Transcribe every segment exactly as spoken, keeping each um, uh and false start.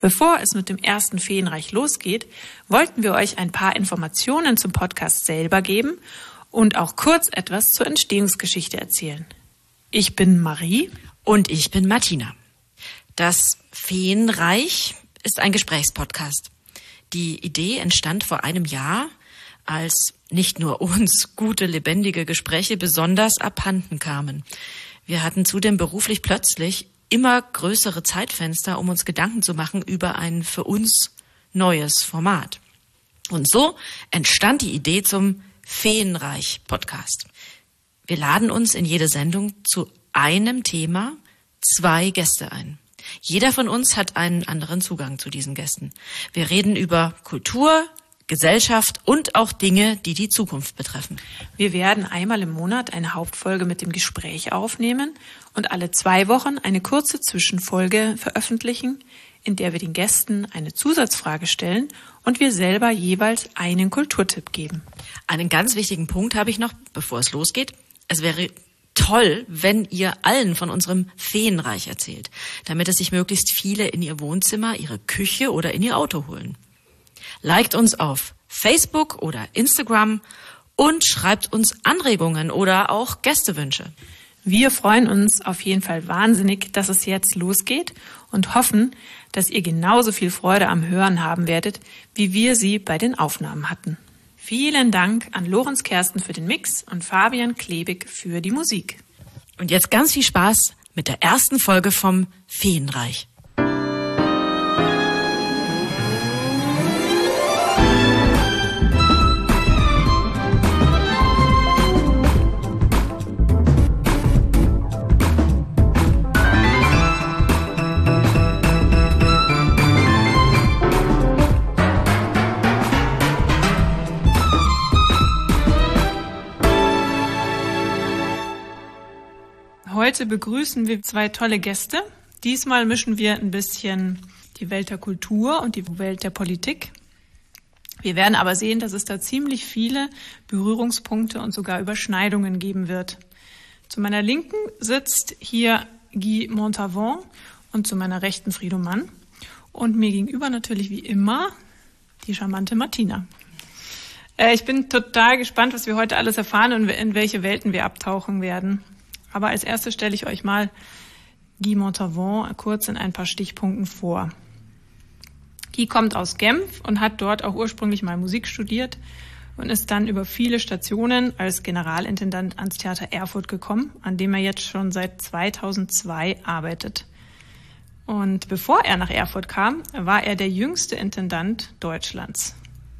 Bevor es mit dem ersten Feenreich losgeht, wollten wir euch ein paar Informationen zum Podcast selber geben und auch kurz etwas zur Entstehungsgeschichte erzählen. Ich bin Marie. Und ich bin Martina. Das Feenreich ist ein Gesprächspodcast. Die Idee entstand vor einem Jahr, als nicht nur uns gute, lebendige Gespräche besonders abhanden kamen. Wir hatten zudem beruflich plötzlich immer größere Zeitfenster, um uns Gedanken zu machen über ein für uns neues Format. Und so entstand die Idee zum Feenreich-Podcast. Wir laden uns in jede Sendung zu einem Thema zwei Gäste ein. Jeder von uns hat einen anderen Zugang zu diesen Gästen. Wir reden über Kultur, Gesellschaft und auch Dinge, die die Zukunft betreffen. Wir werden einmal im Monat eine Hauptfolge mit dem Gespräch aufnehmen und alle zwei Wochen eine kurze Zwischenfolge veröffentlichen, in der wir den Gästen eine Zusatzfrage stellen und wir selber jeweils einen Kulturtipp geben. Einen ganz wichtigen Punkt habe ich noch, bevor es losgeht. Es wäre toll, wenn ihr allen von unserem Feenreich erzählt, damit es sich möglichst viele in ihr Wohnzimmer, ihre Küche oder in ihr Auto holen. Liked uns auf Facebook oder Instagram und schreibt uns Anregungen oder auch Gästewünsche. Wir freuen uns auf jeden Fall wahnsinnig, dass es jetzt losgeht und hoffen, dass ihr genauso viel Freude am Hören haben werdet, wie wir sie bei den Aufnahmen hatten. Vielen Dank an Lorenz Kersten für den Mix und Fabian Klebig für die Musik. Und jetzt ganz viel Spaß mit der ersten Folge vom Feenreich. Heute begrüßen wir zwei tolle Gäste. Diesmal mischen wir ein bisschen die Welt der Kultur und die Welt der Politik. Wir werden aber sehen, dass es da ziemlich viele Berührungspunkte und sogar Überschneidungen geben wird. Zu meiner Linken sitzt hier Guy Montavon und zu meiner Rechten Frido Mann. Und mir gegenüber natürlich wie immer die charmante Martina. Äh, ich bin total gespannt, was wir heute alles erfahren und in welche Welten wir abtauchen werden. Aber als erstes stelle ich euch mal Guy Montavon kurz in ein paar Stichpunkten vor. Guy kommt aus Genf und hat dort auch ursprünglich mal Musik studiert und ist dann über viele Stationen als Generalintendant ans Theater Erfurt gekommen, an dem er jetzt schon seit zweitausendzwei arbeitet. Und bevor er nach Erfurt kam, war er der jüngste Intendant Deutschlands.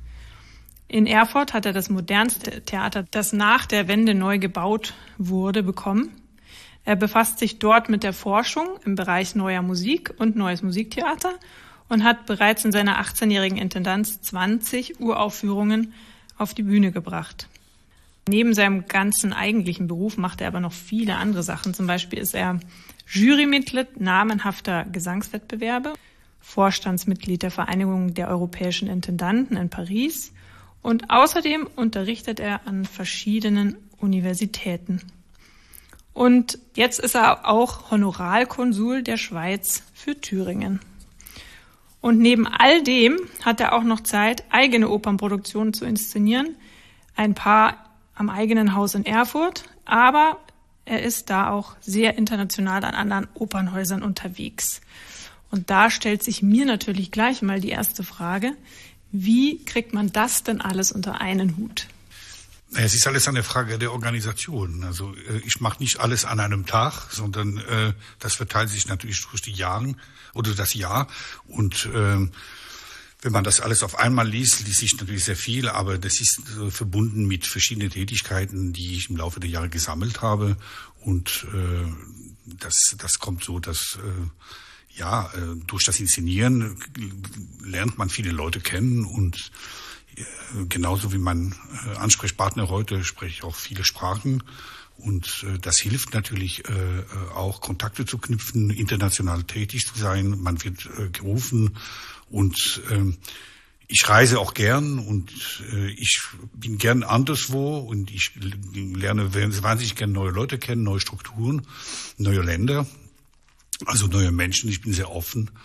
In Erfurt hat er das modernste Theater, das nach der Wende neu gebaut wurde, bekommen. Er befasst sich dort mit der Forschung im Bereich neuer Musik und neues Musiktheater und hat bereits in seiner achtzehnjährigen Intendanz zwanzig Uraufführungen auf die Bühne gebracht. Neben seinem ganzen eigentlichen Beruf macht er aber noch viele andere Sachen. Zum Beispiel ist er Jurymitglied namenhafter Gesangswettbewerbe, Vorstandsmitglied der Vereinigung der europäischen Intendanten in Paris und außerdem unterrichtet er an verschiedenen Universitäten. Und jetzt ist er auch Honorarkonsul der Schweiz für Thüringen. Und neben all dem hat er auch noch Zeit, eigene Opernproduktionen zu inszenieren. Ein paar am eigenen Haus in Erfurt, aber er ist da auch sehr international an anderen Opernhäusern unterwegs. Und da stellt sich mir natürlich gleich mal die erste Frage: Wie kriegt man das denn alles unter einen Hut? Es ist alles eine Frage der Organisation. Also ich mache nicht alles an einem Tag, sondern äh, das verteilt sich natürlich durch die Jahre oder das Jahr. Und äh, wenn man das alles auf einmal liest, liest sich natürlich sehr viel, aber das ist äh, verbunden mit verschiedenen Tätigkeiten, die ich im Laufe der Jahre gesammelt habe. Und äh, das, das kommt so, dass äh, ja äh, durch das Inszenieren lernt man viele Leute kennen und genauso wie mein Ansprechpartner heute spreche ich auch viele Sprachen und das hilft natürlich auch, Kontakte zu knüpfen, international tätig zu sein. Man wird gerufen und ich reise auch gern und ich bin gern anderswo und ich lerne wahnsinnig gern neue Leute kennen, neue Strukturen, neue Länder, also neue Menschen. Ich bin sehr offen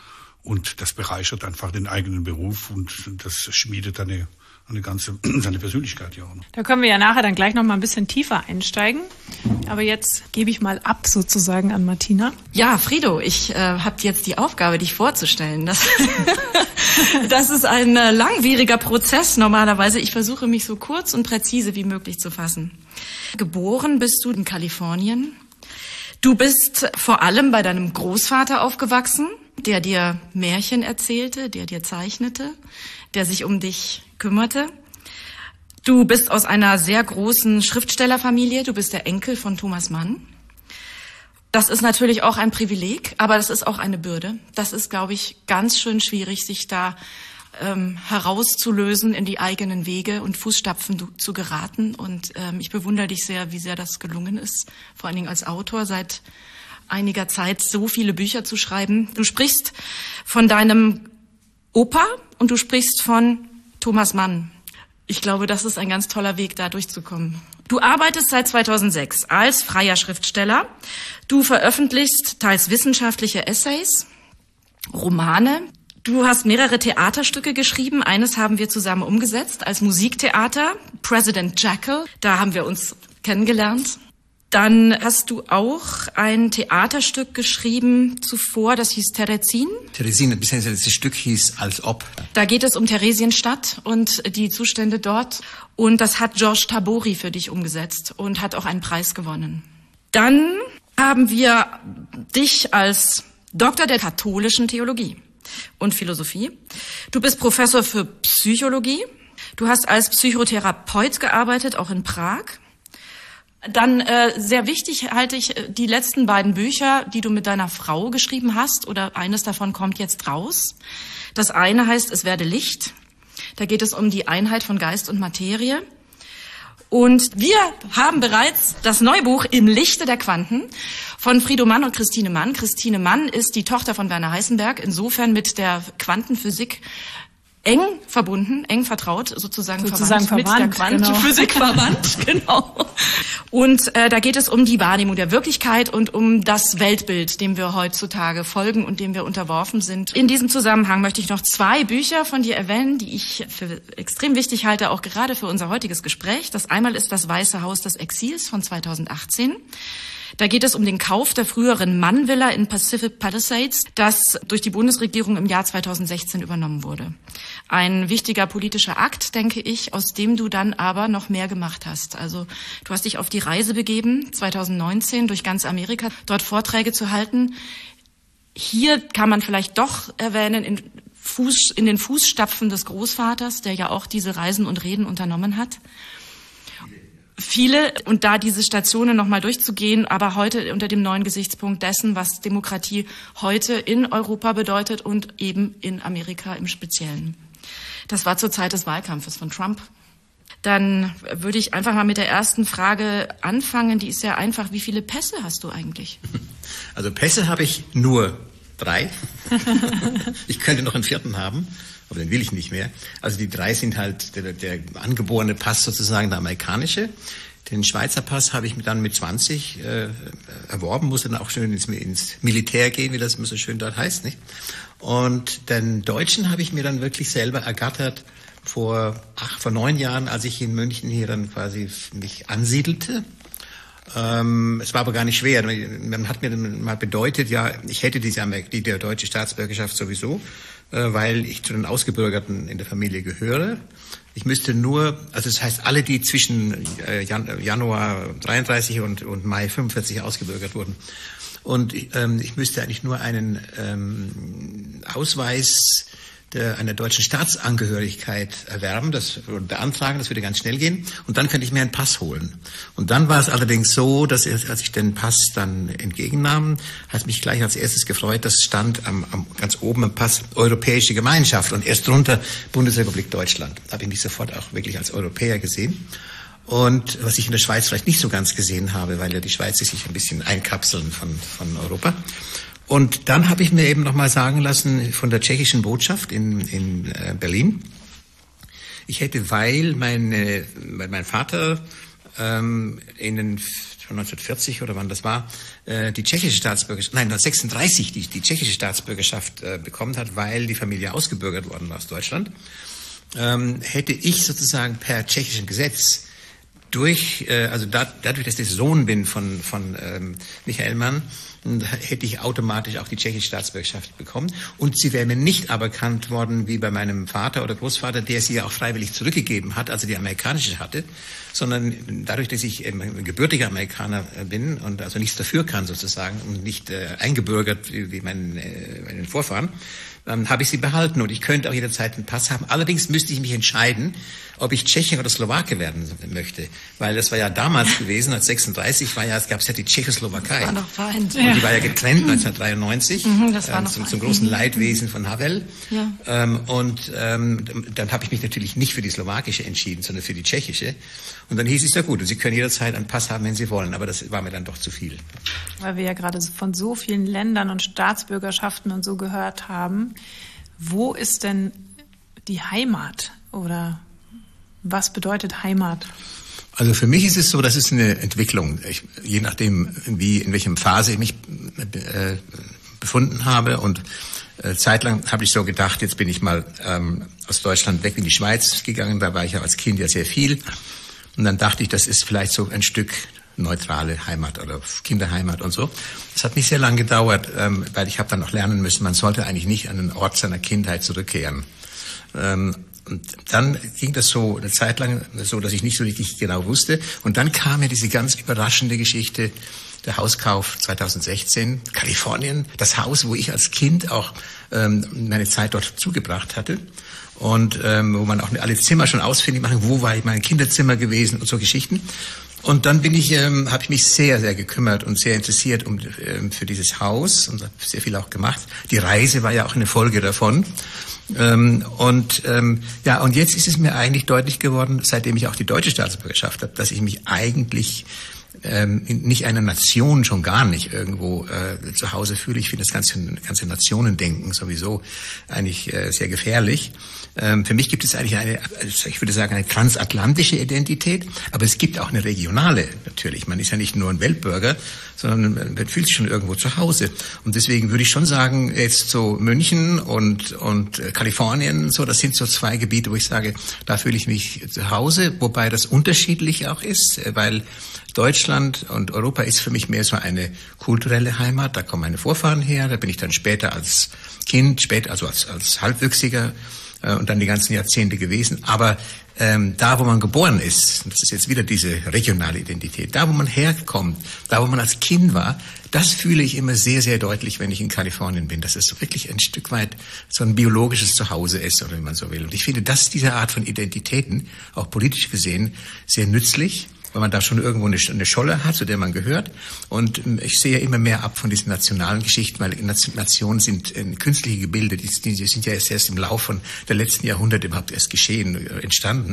Und das bereichert einfach den eigenen Beruf und das schmiedet eine, eine ganze, seine Persönlichkeit ja auch noch. Da können wir ja nachher dann gleich noch mal ein bisschen tiefer einsteigen. Aber jetzt gebe ich mal ab sozusagen an Martina. Ja, Frido, ich äh, habe jetzt die Aufgabe, dich vorzustellen. Das, das ist ein äh, langwieriger Prozess normalerweise. Ich versuche mich so kurz und präzise wie möglich zu fassen. Geboren bist du in Kalifornien. Du bist vor allem bei deinem Großvater aufgewachsen, der dir Märchen erzählte, der dir zeichnete, der sich um dich kümmerte. Du bist aus einer sehr großen Schriftstellerfamilie. Du bist der Enkel von Thomas Mann. Das ist natürlich auch ein Privileg, aber das ist auch eine Bürde. Das ist, glaube ich, ganz schön schwierig, sich da ähm, herauszulösen in die eigenen Wege und Fußstapfen du, zu geraten. Und ähm, ich bewundere dich sehr, wie sehr das gelungen ist, vor allen Dingen als Autor seit einiger Zeit so viele Bücher zu schreiben. Du sprichst von deinem Opa und du sprichst von Thomas Mann. Ich glaube, das ist ein ganz toller Weg, da durchzukommen. Du arbeitest seit zweitausendsechs als freier Schriftsteller. Du veröffentlichst teils wissenschaftliche Essays, Romane. Du hast mehrere Theaterstücke geschrieben. Eines haben wir zusammen umgesetzt als Musiktheater, President Jekyll. Da haben wir uns kennengelernt. Dann hast du auch ein Theaterstück geschrieben zuvor, das hieß Teresin. Teresin, beziehungsweise das Stück hieß Als ob. Da geht es um Theresienstadt und die Zustände dort. Und das hat Georges Tabori für dich umgesetzt und hat auch einen Preis gewonnen. Dann haben wir dich als Doktor der katholischen Theologie und Philosophie. Du bist Professor für Psychologie. Du hast als Psychotherapeut gearbeitet, auch in Prag. Dann äh, sehr wichtig halte ich die letzten beiden Bücher, die du mit deiner Frau geschrieben hast, oder eines davon kommt jetzt raus. Das eine heißt Es werde Licht. Da geht es um die Einheit von Geist und Materie. Und wir haben bereits das Neubuch Im Lichte der Quanten von Frido Mann und Christine Mann. Christine Mann ist die Tochter von Werner Heisenberg, insofern mit der Quantenphysik eng verbunden, eng vertraut, sozusagen, sozusagen verwandt, verwandt mit der Quantenphysik genau. verwandt, genau. Und äh, da geht es um die Wahrnehmung der Wirklichkeit und um das Weltbild, dem wir heutzutage folgen und dem wir unterworfen sind. In diesem Zusammenhang möchte ich noch zwei Bücher von dir erwähnen, die ich für extrem wichtig halte, auch gerade für unser heutiges Gespräch. Das einmal ist Das Weiße Haus des Exils von zweitausendachtzehn. Da geht es um den Kauf der früheren Mann-Villa in Pacific Palisades, das durch die Bundesregierung im Jahr zweitausendsechzehn übernommen wurde. Ein wichtiger politischer Akt, denke ich, aus dem du dann aber noch mehr gemacht hast. Also du hast dich auf die Reise begeben, zweitausendneunzehn durch ganz Amerika, dort Vorträge zu halten. Hier kann man vielleicht doch erwähnen, in, Fuß, in den Fußstapfen des Großvaters, der ja auch diese Reisen und Reden unternommen hat. Viele, und da diese Stationen nochmal durchzugehen, aber heute unter dem neuen Gesichtspunkt dessen, was Demokratie heute in Europa bedeutet und eben in Amerika im Speziellen. Das war zur Zeit des Wahlkampfes von Trump. Dann würde ich einfach mal mit der ersten Frage anfangen, die ist sehr einfach. Wie viele Pässe hast du eigentlich? Also Pässe habe ich nur drei. Ich könnte noch einen vierten haben. Aber den will ich nicht mehr. Also die drei sind halt der, der angeborene Pass sozusagen, der amerikanische. Den Schweizer Pass habe ich dann mit zwanzig äh, erworben, musste dann auch schön ins, ins Militär gehen, wie das immer so schön dort heißt, nicht? Und den deutschen habe ich mir dann wirklich selber ergattert vor acht, vor neun Jahren, als ich in München hier dann quasi mich ansiedelte. Ähm, es war aber gar nicht schwer. Man hat mir dann mal bedeutet, ja, ich hätte diese Amer- die der deutsche Staatsbürgerschaft sowieso, äh, weil ich zu den Ausgebürgerten in der Familie gehöre. Ich müsste nur, also das heißt, alle, die zwischen äh, Jan- Januar dreiunddreißig und, und Mai fünfundvierzig ausgebürgert wurden. Und ähm, ich müsste eigentlich nur einen ähm, Ausweis der, einer deutschen Staatsangehörigkeit erwerben, das beantragen, das würde ganz schnell gehen. Und dann könnte ich mir einen Pass holen. Und dann war es allerdings so, dass ich, als ich den Pass dann entgegennahm, hat mich gleich als erstes gefreut, das stand am, am ganz oben im Pass Europäische Gemeinschaft und erst drunter Bundesrepublik Deutschland. Da habe ich mich sofort auch wirklich als Europäer gesehen. Und was ich in der Schweiz vielleicht nicht so ganz gesehen habe, weil ja die Schweiz sich ein bisschen einkapseln von, von Europa. Und dann habe ich mir eben noch mal sagen lassen von der tschechischen Botschaft in, in äh, Berlin, ich hätte, weil meine, weil mein Vater ähm, in den schon neunzehnhundertvierzig oder wann das war, äh, die tschechische Staatsbürgerschaft, nein, neunzehnhundertsechsunddreißig die, die tschechische Staatsbürgerschaft äh, bekommen hat, weil die Familie ausgebürgert worden war aus Deutschland, ähm, hätte ich sozusagen per tschechischen Gesetz durch, äh, also da, dadurch, dass ich Sohn bin von, von ähm, Michael Mann, hätte ich automatisch auch die tschechische Staatsbürgerschaft bekommen. Und sie wäre mir nicht aberkannt worden, wie bei meinem Vater oder Großvater, der sie ja auch freiwillig zurückgegeben hat, also die amerikanische hatte, sondern dadurch, dass ich ähm, gebürtiger Amerikaner bin und also nichts dafür kann sozusagen und nicht äh, eingebürgert wie, wie mein, äh, meine Vorfahren, ähm, habe ich sie behalten und ich könnte auch jederzeit einen Pass haben. Allerdings müsste ich mich entscheiden, ob ich Tscheche oder Slowake werden möchte, weil das war ja damals gewesen, als sechsunddreißig war ja, es gab ja die Tschechoslowakei. Das war noch Feind. Und die war ja getrennt neunzehnhundertdreiundneunzig, mhm, das war ähm, noch zum, Feind. zum großen Leidwesen von Havel. Ja. Ähm, und ähm, dann habe ich mich natürlich nicht für die slowakische entschieden, sondern für die tschechische. Und dann hieß es ja gut, und Sie können jederzeit einen Pass haben, wenn Sie wollen, aber das war mir dann doch zu viel. Weil wir ja gerade von so vielen Ländern und Staatsbürgerschaften und so gehört haben, wo ist denn die Heimat oder was bedeutet Heimat? Also für mich ist es so, das ist eine Entwicklung. Ich, je nachdem, wie in welchem Phase ich mich äh, befunden habe und äh, zeitlang habe ich so gedacht, jetzt bin ich mal ähm, aus Deutschland weg in die Schweiz gegangen. Da war ich ja als Kind ja sehr viel. Und dann dachte ich, das ist vielleicht so ein Stück neutrale Heimat oder Kinderheimat und so. Das hat nicht sehr lange gedauert, ähm, weil ich habe dann noch lernen müssen, man sollte eigentlich nicht an den Ort seiner Kindheit zurückkehren. Ähm, Und dann ging das so eine Zeit lang so, dass ich nicht so richtig genau wusste. Und dann kam mir diese ganz überraschende Geschichte, der Hauskauf zweitausendsechzehn, Kalifornien, das Haus, wo ich als Kind auch ähm, meine Zeit dort zugebracht hatte. Und ähm, wo man auch alle Zimmer schon ausfindig machen, wo war ich mein Kinderzimmer gewesen und so Geschichten. Und dann bin ich, ähm, habe ich mich sehr, sehr gekümmert und sehr interessiert um ähm, für dieses Haus und habe sehr viel auch gemacht. Die Reise war ja auch eine Folge davon. Ähm, und ähm, ja, und jetzt ist es mir eigentlich deutlich geworden, seitdem ich auch die deutsche Staatsbürgerschaft habe, dass ich mich eigentlich ähm, nicht einer Nation, schon gar nicht irgendwo äh, zu Hause fühle. Ich finde das ganze, ganze Nationendenken sowieso eigentlich äh, sehr gefährlich. Ähm, für mich gibt es eigentlich eine, ich würde sagen, eine transatlantische Identität, aber es gibt auch eine regionale natürlich. Man ist ja nicht nur ein Weltbürger, sondern man fühlt sich schon irgendwo zu Hause. Und deswegen würde ich schon sagen, jetzt so München und, und Kalifornien, so, das sind so zwei Gebiete, wo ich sage, da fühle ich mich zu Hause, wobei das unterschiedlich auch ist, weil Deutschland und Europa ist für mich mehr so eine kulturelle Heimat. Da kommen meine Vorfahren her, da bin ich dann später als Kind, später also als, als Halbwüchsiger äh, und dann die ganzen Jahrzehnte gewesen. Aber ähm, da, wo man geboren ist, das ist jetzt wieder diese regionale Identität, da, wo man herkommt, da, wo man als Kind war, das fühle ich immer sehr, sehr deutlich, wenn ich in Kalifornien bin, dass es so wirklich ein Stück weit so ein biologisches Zuhause ist, oder wie man so will. Und ich finde, dass diese Art von Identitäten, auch politisch gesehen, sehr nützlich, weil man da schon irgendwo eine, eine Scholle hat, zu der man gehört. Und ich sehe immer mehr ab von diesen nationalen Geschichten, weil Nationen sind äh, künstliche Gebilde, die, die sind ja erst, erst im Laufe von der letzten Jahrhunderte überhaupt erst geschehen, äh, entstanden.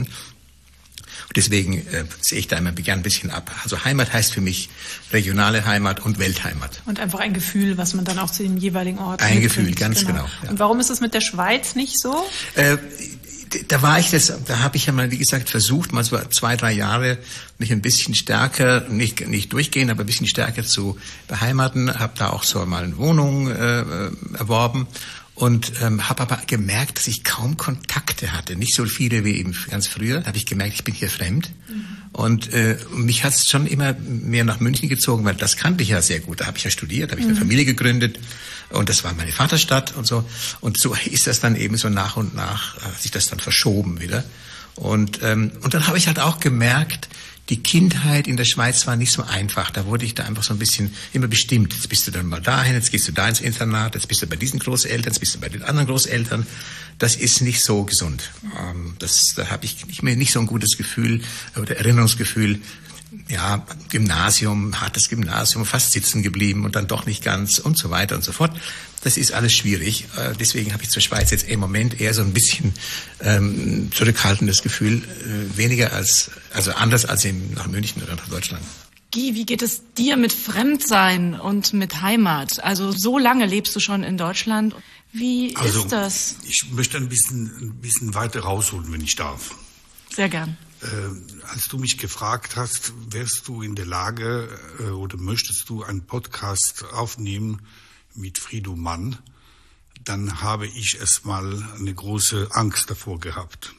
Und deswegen äh, sehe ich da immer gern ein bisschen ab. Also Heimat heißt für mich regionale Heimat und Weltheimat. Und einfach ein Gefühl, was man dann auch zu dem jeweiligen Ort Ein mitbringt. Gefühl, ganz genau. genau ja. Und warum ist es mit der Schweiz nicht so? Äh, Da war ich das, da habe ich ja mal, wie gesagt, versucht, mal so zwei, drei Jahre mich ein bisschen stärker, nicht nicht durchgehend, aber ein bisschen stärker zu beheimaten. Habe da auch so mal eine Wohnung äh, erworben und ähm, habe aber gemerkt, dass ich kaum Kontakte hatte, nicht so viele wie eben ganz früher. Da habe ich gemerkt, ich bin hier fremd. Mhm. Und äh, mich hat es schon immer mehr nach München gezogen, weil das kannte ich ja sehr gut. Da habe ich ja studiert, habe ich eine mhm. Familie gegründet und das war meine Vaterstadt und so. Und so ist das dann eben so nach und nach, hat sich das dann verschoben wieder. Und ähm, und dann habe ich halt auch gemerkt, die Kindheit in der Schweiz war nicht so einfach. Da wurde ich da einfach so ein bisschen immer bestimmt. Jetzt bist du dann mal dahin, jetzt gehst du da ins Internat, jetzt bist du bei diesen Großeltern, jetzt bist du bei den anderen Großeltern. Das ist nicht so gesund. Ähm, das, da habe ich nicht mehr nicht so ein gutes Gefühl oder Erinnerungsgefühl. Ja, Gymnasium, hartes Gymnasium, fast sitzen geblieben und dann doch nicht ganz und so weiter und so fort. Das ist alles schwierig. Äh, deswegen habe ich zur Schweiz jetzt im Moment eher so ein bisschen ähm, zurückhaltendes Gefühl, äh, weniger als, also anders als in, nach München oder nach Deutschland. Guy, wie geht es dir mit Fremdsein und mit Heimat? Also so lange lebst du schon in Deutschland. Wie also, ist das? Ich möchte ein bisschen, ein bisschen weiter rausholen, wenn ich darf. Sehr gern. Äh, als du mich gefragt hast, wärst du in der Lage äh, oder möchtest du einen Podcast aufnehmen mit Friedo Mann, dann habe ich erstmal eine große Angst davor gehabt.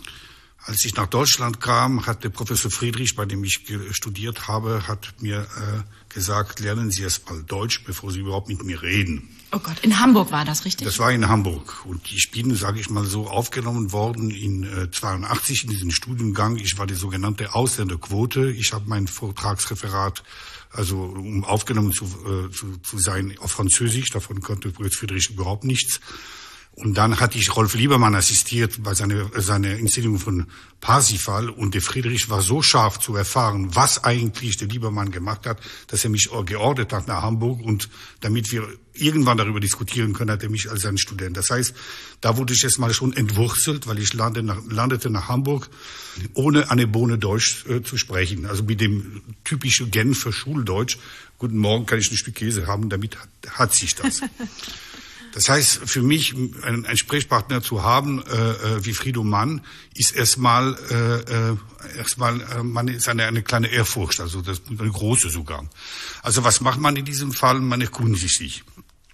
Als ich nach Deutschland kam, hat der Professor Friedrich, bei dem ich studiert habe, hat mir äh, gesagt, lernen Sie erst mal Deutsch, bevor Sie überhaupt mit mir reden. Oh Gott, in Hamburg war das, richtig? Das war in Hamburg. Und ich bin, sage ich mal so, aufgenommen worden in äh, zweiundachtzig in diesen Studiengang. Ich war die sogenannte Ausländerquote. Ich habe mein Vortragsreferat, also um aufgenommen zu, äh, zu, zu sein, auf Französisch. Davon konnte Professor Friedrich überhaupt nichts. Und dann hatte ich Rolf Liebermann assistiert bei seiner, seiner Inszenierung von Parsifal. Und der Friedrich war so scharf zu erfahren, was eigentlich der Liebermann gemacht hat, dass er mich geordert hat nach Hamburg. Und damit wir irgendwann darüber diskutieren können, hat er mich als sein Student. Das heißt, da wurde ich jetzt mal schon entwurzelt, weil ich landete nach, landete nach Hamburg, ohne eine Bohne Deutsch äh, zu sprechen. Also mit dem typischen Genfer Schuldeutsch. Guten Morgen, kann ich ein Stück Käse haben? Damit hat, hat sich das. Das heißt, für mich einen, einen Sprechpartner zu haben äh, wie Friedo Mann ist erstmal äh, erstmal äh, man ist eine, eine kleine Ehrfurcht, also das eine große sogar. Also was macht man in diesem Fall? Man erkundigt sich.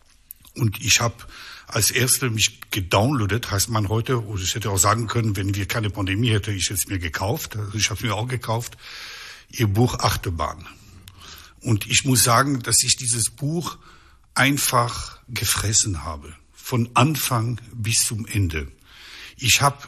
Und ich habe als Erste mich gedownloadet, heißt man heute, oder ich hätte auch sagen können, wenn wir keine Pandemie hätte, ich hätte es mir gekauft. Also ich habe es mir auch gekauft. Ihr Buch Achterbahn. Und ich muss sagen, dass ich dieses Buch einfach gefressen habe, von Anfang bis zum Ende. Ich habe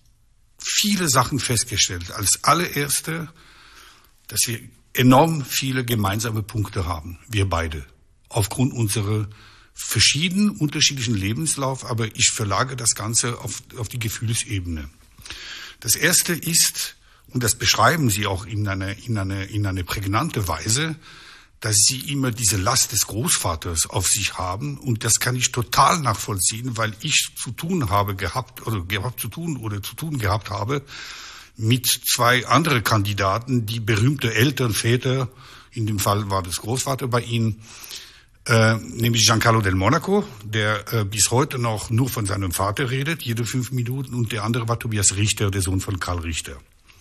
viele Sachen festgestellt. Als allererste, dass wir enorm viele gemeinsame Punkte haben, wir beide, aufgrund unserer verschiedenen, unterschiedlichen Lebenslauf, aber ich verlage das Ganze auf, auf die Gefühlsebene. Das erste ist, und das beschreiben Sie auch in einer, in einer, in einer prägnante Weise, dass sie immer diese Last des Großvaters auf sich haben. Und das kann ich total nachvollziehen, weil ich zu tun habe gehabt, oder gehabt zu tun, oder zu tun gehabt habe mit zwei anderen Kandidaten, die berühmte Eltern, Väter, in dem Fall war das Großvater bei ihnen, äh, nämlich Giancarlo del Monaco, der äh, bis heute noch nur von seinem Vater redet, jede fünf Minuten, und der andere war Tobias Richter, der Sohn von Karl Richter.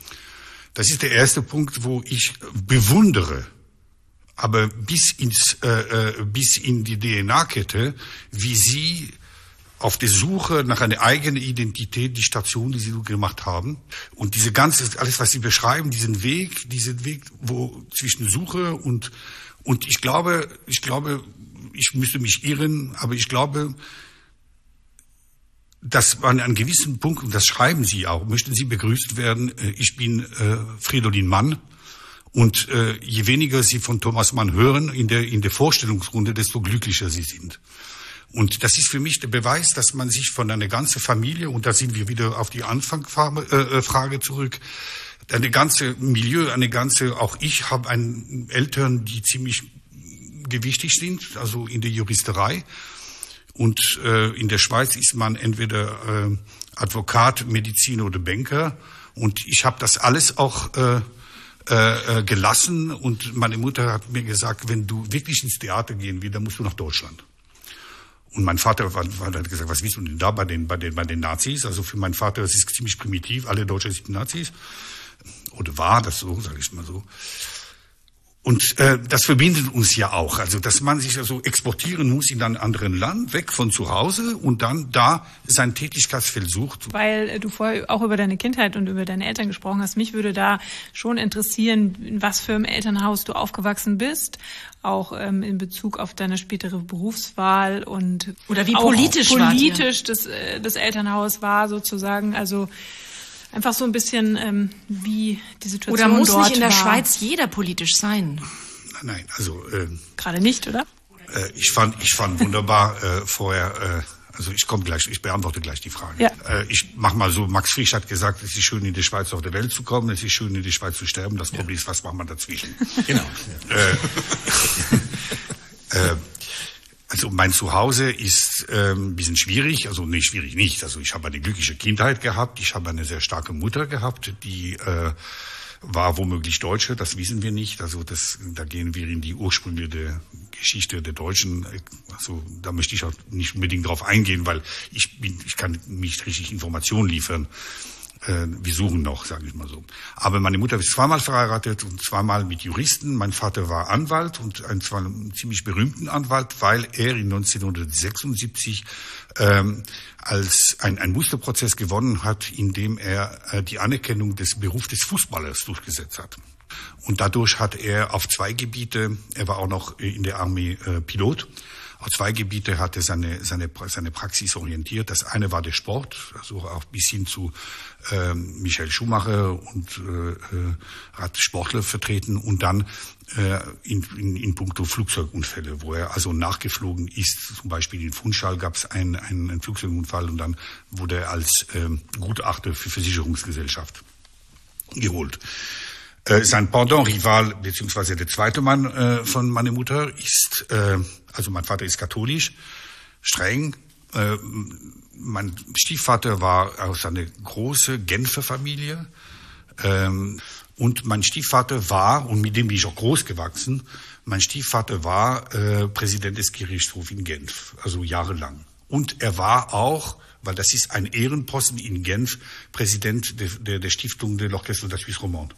Das ist der erste Punkt, wo ich bewundere, aber bis ins äh, bis in die D N A-Kette, wie Sie auf der Suche nach einer eigenen Identität, die Station, die Sie gemacht haben, und diese ganze, alles, was Sie beschreiben, diesen Weg, diesen Weg, wo zwischen Suche und und ich glaube, ich glaube, ich müsste mich irren, aber ich glaube, dass man an einem gewissen Punkt, und das schreiben Sie auch, möchten Sie begrüßt werden. Ich bin äh, Fridolin Mann. Und äh, je weniger Sie von Thomas Mann hören in der in der Vorstellungsrunde, desto glücklicher Sie sind. Und das ist für mich der Beweis, dass man sich von einer ganzen Familie, und da sind wir wieder auf die Anfangsfrage äh, zurück, eine ganze Milieu, eine ganze, auch ich habe einen Eltern, die ziemlich gewichtig sind, also in der Juristerei. Und äh, in der Schweiz ist man entweder äh, Advokat, Mediziner oder Banker. Und ich habe das alles auch äh, Äh, gelassen, und meine Mutter hat mir gesagt, wenn du wirklich ins Theater gehen willst, dann musst du nach Deutschland. Und mein Vater war, war, hat gesagt, was willst du denn da bei den, bei den, bei den Nazis? Also für meinen Vater, das ist ziemlich primitiv, alle Deutschen sind Nazis. Oder war das so, sage ich mal so. Und äh, das verbindet uns ja auch, also dass man sich also exportieren muss in ein anderes Land, weg von zu Hause, und dann da sein Tätigkeitsfeld sucht. Weil du vorher auch über deine Kindheit und über deine Eltern gesprochen hast, mich würde da schon interessieren, in was für einem Elternhaus du aufgewachsen bist, auch ähm, in Bezug auf deine spätere Berufswahl und oder wie politisch politisch das, äh, das Elternhaus war sozusagen, also einfach so ein bisschen, ähm, wie die Situation dort war. Oder muss nicht in der Schweiz jeder politisch sein? Nein, also äh, gerade nicht, oder? Äh, ich fand, ich fand wunderbar äh, vorher. Äh, also ich komme gleich, ich beantworte gleich die Frage. Ja. Äh, ich mach mal so. Max Frisch hat gesagt, es ist schön, in die Schweiz auf der Welt zu kommen, es ist schön, in die Schweiz zu sterben. Das Problem ist, was macht man dazwischen? Genau. äh, äh, Also mein Zuhause ist ähm, ein bisschen schwierig, also nicht schwierig nicht. Also ich habe eine glückliche Kindheit gehabt, ich habe eine sehr starke Mutter gehabt, die äh, war womöglich Deutsche, das wissen wir nicht. Also das, da gehen wir in die Ursprünge der Geschichte der Deutschen. Also da möchte ich auch nicht unbedingt drauf eingehen, weil ich bin, ich kann nicht richtig Informationen liefern. Äh, wir suchen noch, sage ich mal so. Aber meine Mutter ist zweimal verheiratet und zweimal mit Juristen. Mein Vater war Anwalt und ein, zwar einen ziemlich berühmten Anwalt, weil er in neunzehnhundertsechsundsiebzig ähm, als ein, ein Musterprozess gewonnen hat, in dem er äh, die Anerkennung des Berufs des Fußballers durchgesetzt hat. Und dadurch hat er auf zwei Gebiete, er war auch noch in der Armee äh, Pilot, auf zwei Gebiete hat er seine, seine, seine Praxis orientiert. Das eine war der Sport, also auch bis hin zu äh, Michael Schumacher und äh, hat Sportler vertreten und dann äh, in, in, in puncto Flugzeugunfälle, wo er also nachgeflogen ist. Zum Beispiel in Funchal gab es einen, einen, einen Flugzeugunfall und dann wurde er als äh, Gutachter für Versicherungsgesellschaft geholt. Äh, sein Pendant-Rival, beziehungsweise der zweite Mann äh, von meiner Mutter ist, äh, also mein Vater ist katholisch, streng. Äh, mein Stiefvater war aus einer großen Genfer Familie. Ähm, und mein Stiefvater war, und mit dem bin ich auch groß gewachsen, mein Stiefvater war äh, Präsident des Gerichtshofs in Genf, also jahrelang. Und er war auch, weil das ist ein Ehrenposten in Genf, Präsident der, der, der Stiftung de l'Orchestre de la Suisse Romande.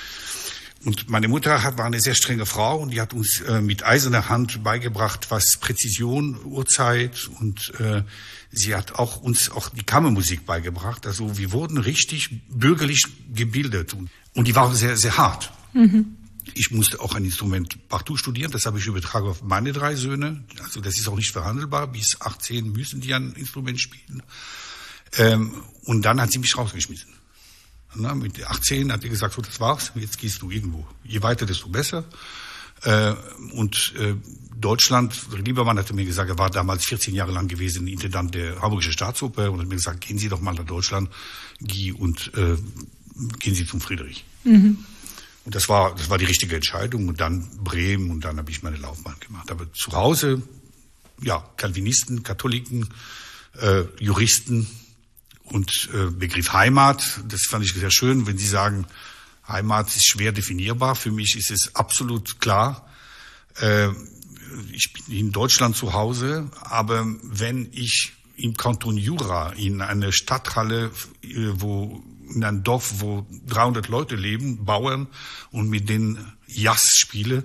Und meine Mutter hat, war eine sehr strenge Frau und die hat uns äh, mit eiserner Hand beigebracht, was Präzision, Uhrzeit und äh, sie hat auch uns auch die Kammermusik beigebracht. Also wir wurden richtig bürgerlich gebildet und, und die war auch sehr, sehr hart. Mhm. Ich musste auch ein Instrument Partout studieren, das habe ich übertragen auf meine drei Söhne. Also das ist auch nicht verhandelbar, bis achtzehn müssen die ein Instrument spielen. Ähm, und dann hat sie mich rausgeschmissen. Na, mit achtzehn hat er gesagt, so, das war's, jetzt gehst du irgendwo. Je weiter, desto besser. Äh, und äh, Deutschland, Liebermann hatte mir gesagt, er war damals vierzehn Jahre lang gewesen, Intendant der Hamburgischen Staatsoper und hat mir gesagt, gehen Sie doch mal nach Deutschland, Guy, und äh, gehen Sie zum Friedrich. Mhm. Und das war, das war die richtige Entscheidung. Und dann Bremen und dann habe ich meine Laufbahn gemacht. Aber zu Hause, ja, Calvinisten, Katholiken, äh, Juristen, und äh, Begriff Heimat, das fand ich sehr schön, wenn Sie sagen, Heimat ist schwer definierbar. Für mich ist es absolut klar. Äh, ich bin in Deutschland zu Hause, aber wenn ich im Kanton Jura in einer Stadthalle, wo in einem Dorf, wo dreihundert Leute leben, Bauern, und mit denen Jazz spiele,